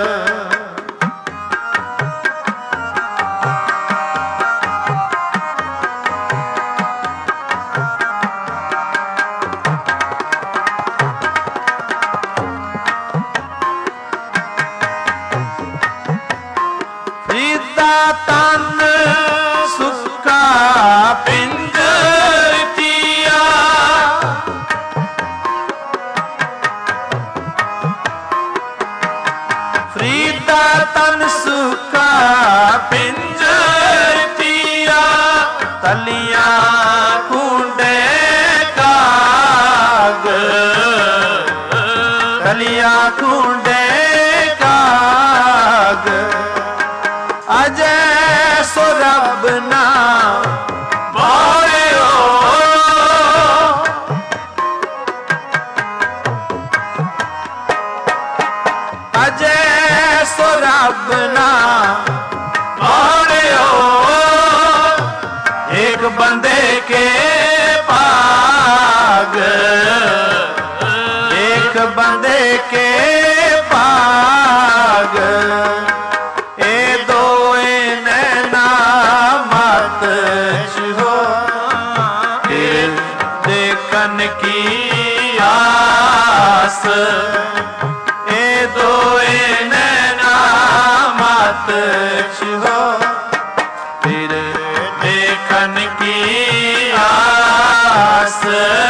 फ्रीदा तन सुखा पिंजर किया फ्रीदा तन सुखा पिंजर किया तलियां कुंडे काग तलियां कुंडे काग अजय सो रब ना बोलो अजय सो रब ना बोलो एक बंदे के पाग एक बंदे के पाग देखन की आस ए दो ए नैना मत छुओ फिर देखन की आस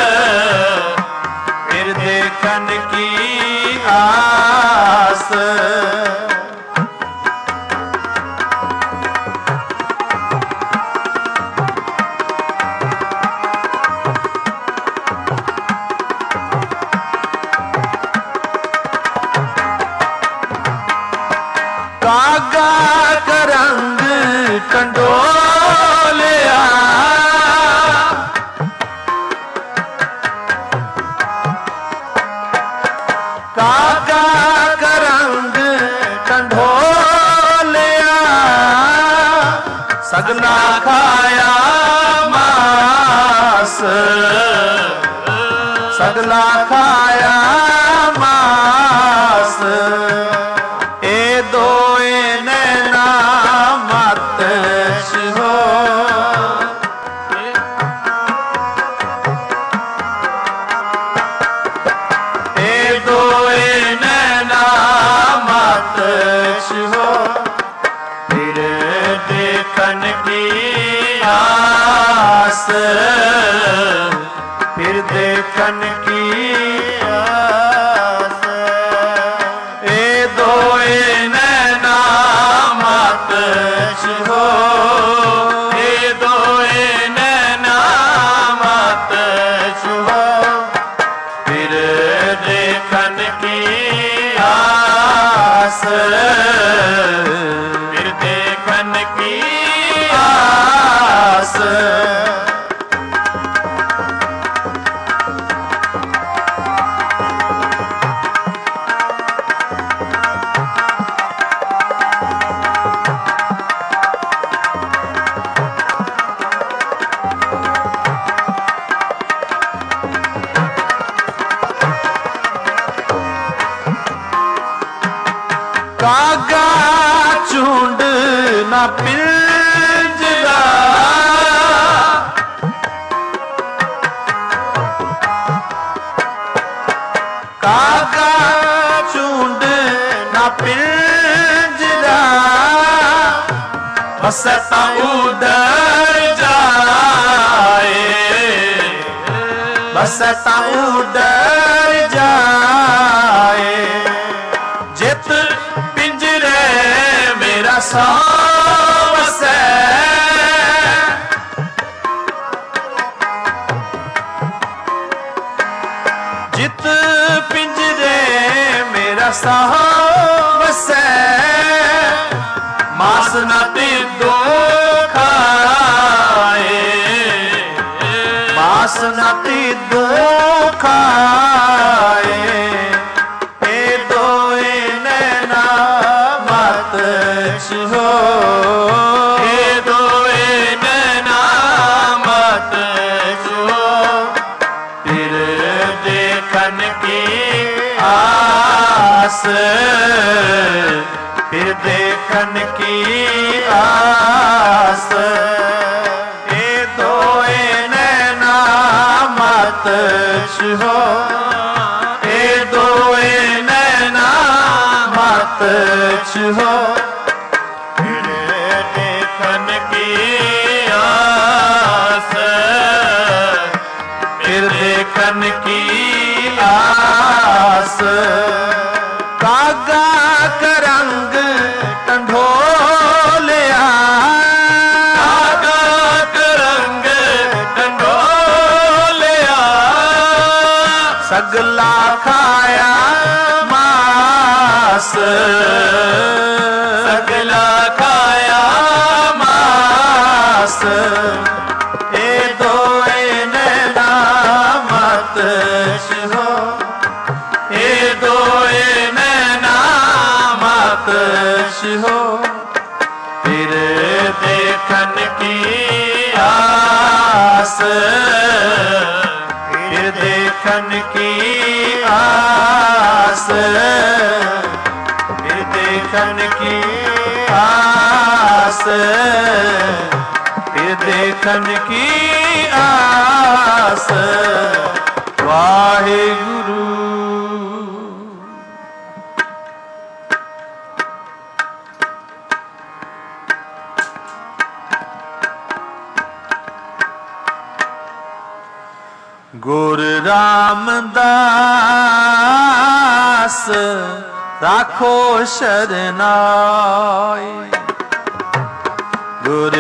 फिर देखन की आस कागा का रंग कंडोलिया कागा का रंग कंढोलिया, सगला खाया मास, सगला खाया मास। ए दोए नैना मत हो, ए दोए नैना मत हो। फिर देखन की आस, फिर देखन की आस। ए दोए नैना मत हो, ए दोए नैना मत हो। फिर देखन की आस, फिर देखन की आस। कागा चूंड ना पिंजरा, कागा चूंड ना पिंजरा। बसता उधर जाए, बसता उधर जाए। जित पिंजरे मेरा सांस है, जित पिंजरे मेरा सांस है। मांस न तिदो खाए, मांस न तिदो खाए। ए दोए नैना मत हो, ए दोए नैना मत हो। फिर देखन की आस, फिर देखन की आस। ए दोए नैना मत हो, ए दोए नैना मत हो। फिर देखन की आस, फिर देखन की आस। कागा का रंग कंढोलिया, कागा का रंग कंढोलिया। सगला खाया मास, सगला खाया मास। ए दोए नैना मत हो, ए दोए नैना मत हो। फिर देखन की आस, फिर देखन की आस, फिर देखन की आस, फिर देखन की आस। वाहिगुरु। गुरु रामदास राखो शरनाई, गुरु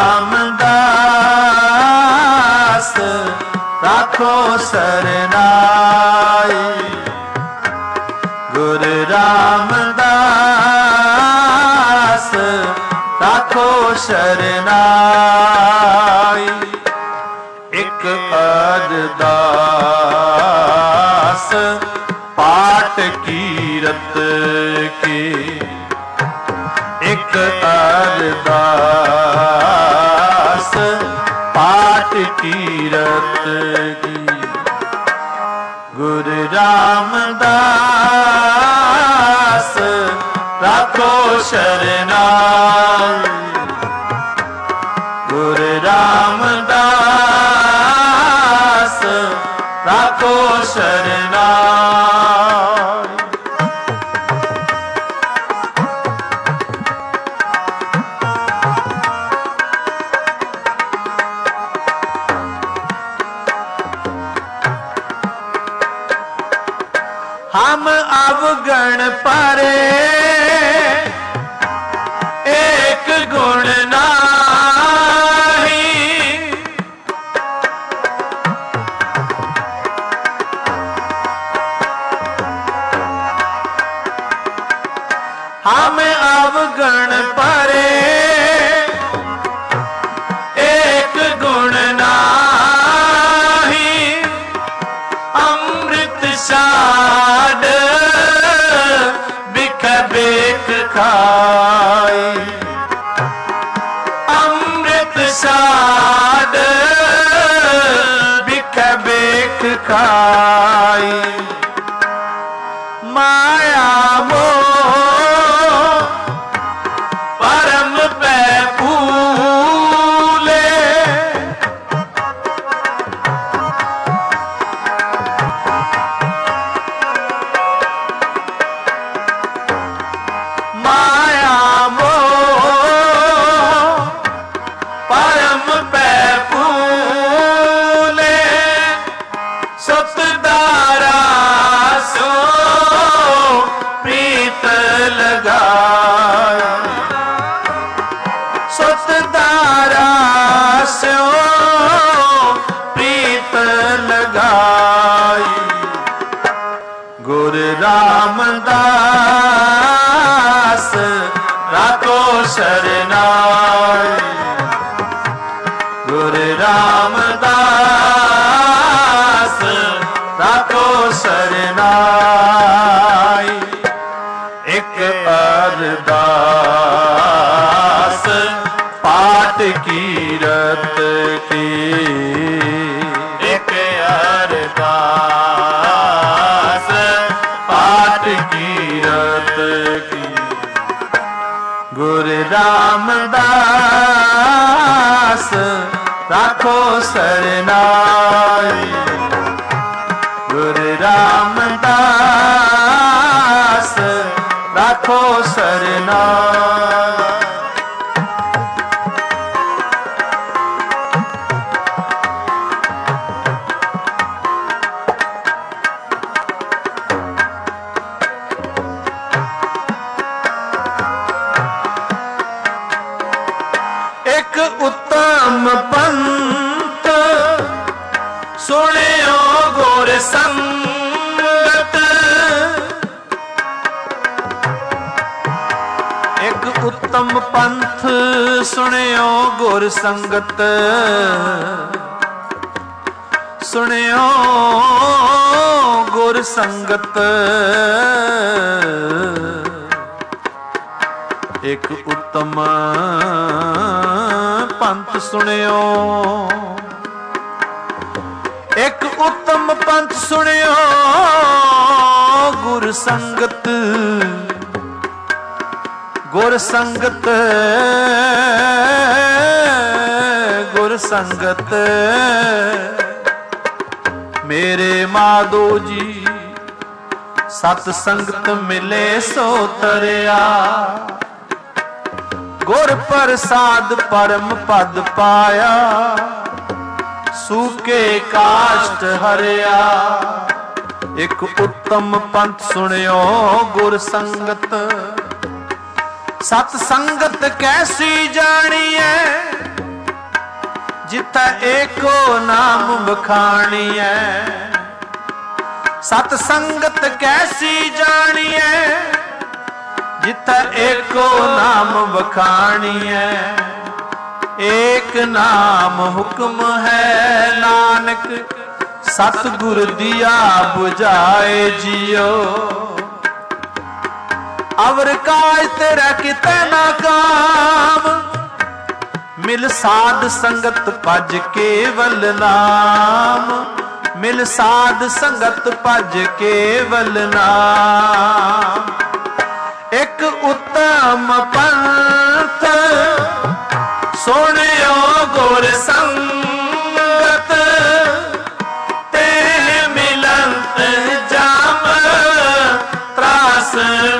रामदास राखो शरनाई। गुरु रामदास राखो शरनाई। एक अरदास पाठ पाठ कीरत की एक अरदास पाठ कीरत की। गुरु रामदास राखो शरनाई, गुरु रामदास राखो शरनाई। हम अवगण परे एक गुण नाही, हम अवगण परे एक गुण नाही, अमृत साड बिख बेख खाई, अमृत साड बिख बेख खाई। माया मोह परम पै फूले, माया मोह परम पै फूले, सतदारा सो प्रीत लगाए, सतदारा सो प्रीत लगाई। गुरु रामदास राखो शरनाई, गुरु रामदास राखो शरनाई। एक अरदास पाठ कीरत की एक अरदास पाठ कीरत की। गुरु रामदास राखो शरनाई, गुरु रामदास राखो शरनाई। एक उत्तम पंथ सुनियो गुर संगत, एक उत्तम पंथ सुनियो गुर संगत, सुनियो गुर संगत। एक उत्तम पंथ सुनियो, एक उत्तम पंथ सुनियो गुर संगत, गुर संगत, गुर संगत। मेरे माधो जी सत संगत मिले सो तरिया, गुर प्रसाद परम पद पाया, सूके काष्ट हरिया। एक उत्तम पंथ सुनियो गुर संगत, सत संगत कैसी जानिए, जिथा एको नाम बखानिए। सत संगत कैसी जानिए, जिथा एको नाम बखानिए। एक नाम हुक्म है नानक, सतगुर दिया बुझाए जियो। अवर काज तेरा किते ना काम। मिल साध संगत भज केवल नाम, मिल साध संगत भज केवल नाम। एक उत्तम पंथ सोनियो गुर संगत, तेह मिलंत जाम त्रास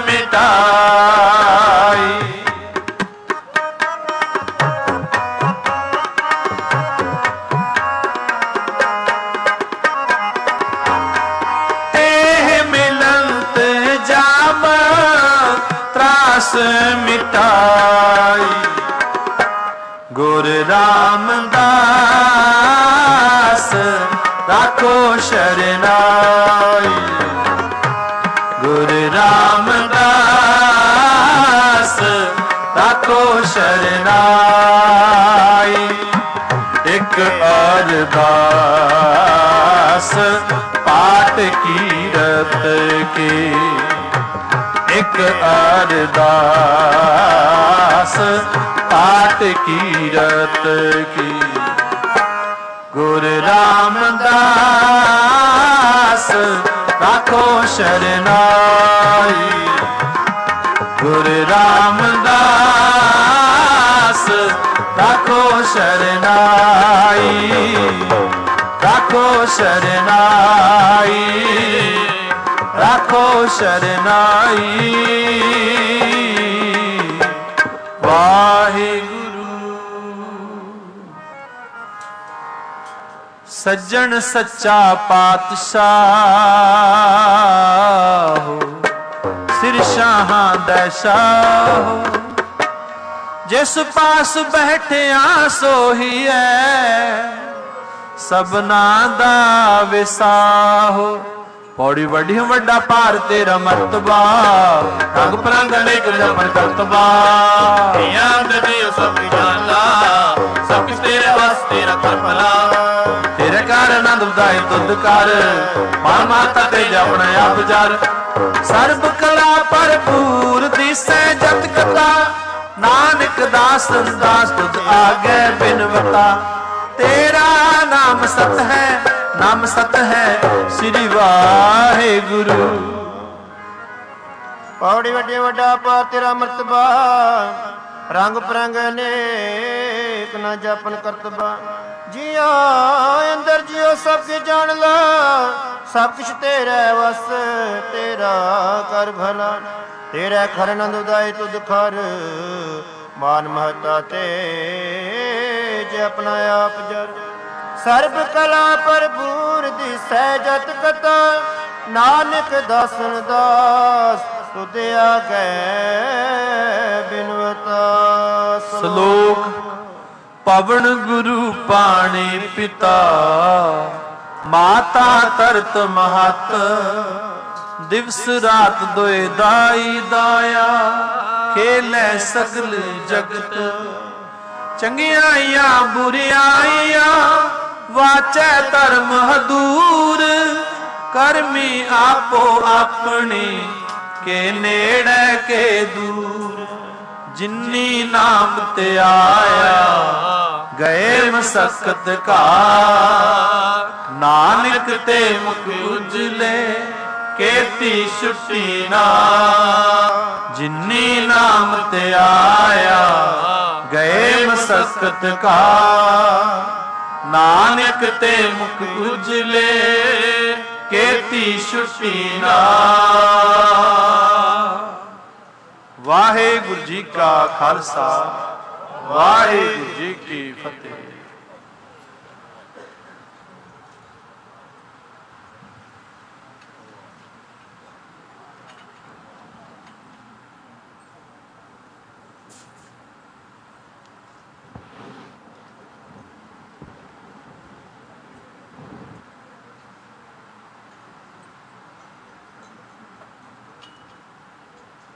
मिटाई। तेह मिलंत जाम त्रास मिटाई। गुर रामदास राखो शरनाई, गुर रामदास राखो शरनाई। एक अरदास पाठ कीरत की, एक अरदास पाठ कीरत की। गुर रामदास राखो शरनाई, गुर रामदास राखो शरनाई, राखो शरनाई, राखो शरनाई। वाहिगुरु। सज्जन सच्चा पातशाह, सिर शाहां दै शाह। जिस पास बैठिया सोही है, सबना दा विसाहो। पौड़ी वड्डी वड्डा पार तेरा मर्तबा, रंग परंग अनेक जपन करतबा। सब जाना सब किस तेरे बस तेरा कर भला। तेरे कार आनंद उदाई तुद कर, मां माता ते जपना आप जर। सर्ब कला भरपूर दिसै जत कथा, नानक दास दास तुझ आगे बिनवता। तेरा नाम सत है, नाम सत है श्री वाहिगुरु। पौड़ी वड्डे वड्डा पार तेरा मर्तबा, रंग परंग अनेक न जापन करतबा। जिया अंदर जियो सब के जान ला, सब कुछ तेरा वस तेरा कर भला। तेरा खर नंद उदाई तुद खर, मान महता तेज अपना आप जर। सर्ब कला भरपूर दिसै जत कथा, नानक दासन दास तुद आगे बिनवता। श्लोक। पवन गुरु पाणी पिता, माता तरत महत। दिवस रात दोए दाई दाया, खेलै सगल जगत। चंगियाइयां बुरियाइयां वाचै धर्म हदूर। करमी आपो अपनी के नेड़े के दूर। जिन्नी नाम ते आया गए मसकत का, नानक ते मुख उजले केती छुट्टी ना। जिन्नी नाम ते आया गए मसकत का, नानक ते मुख उजले केती छुट्टी ना। वाहिगुरु जी का खालसा, वाहिगुरु जी की फतेह।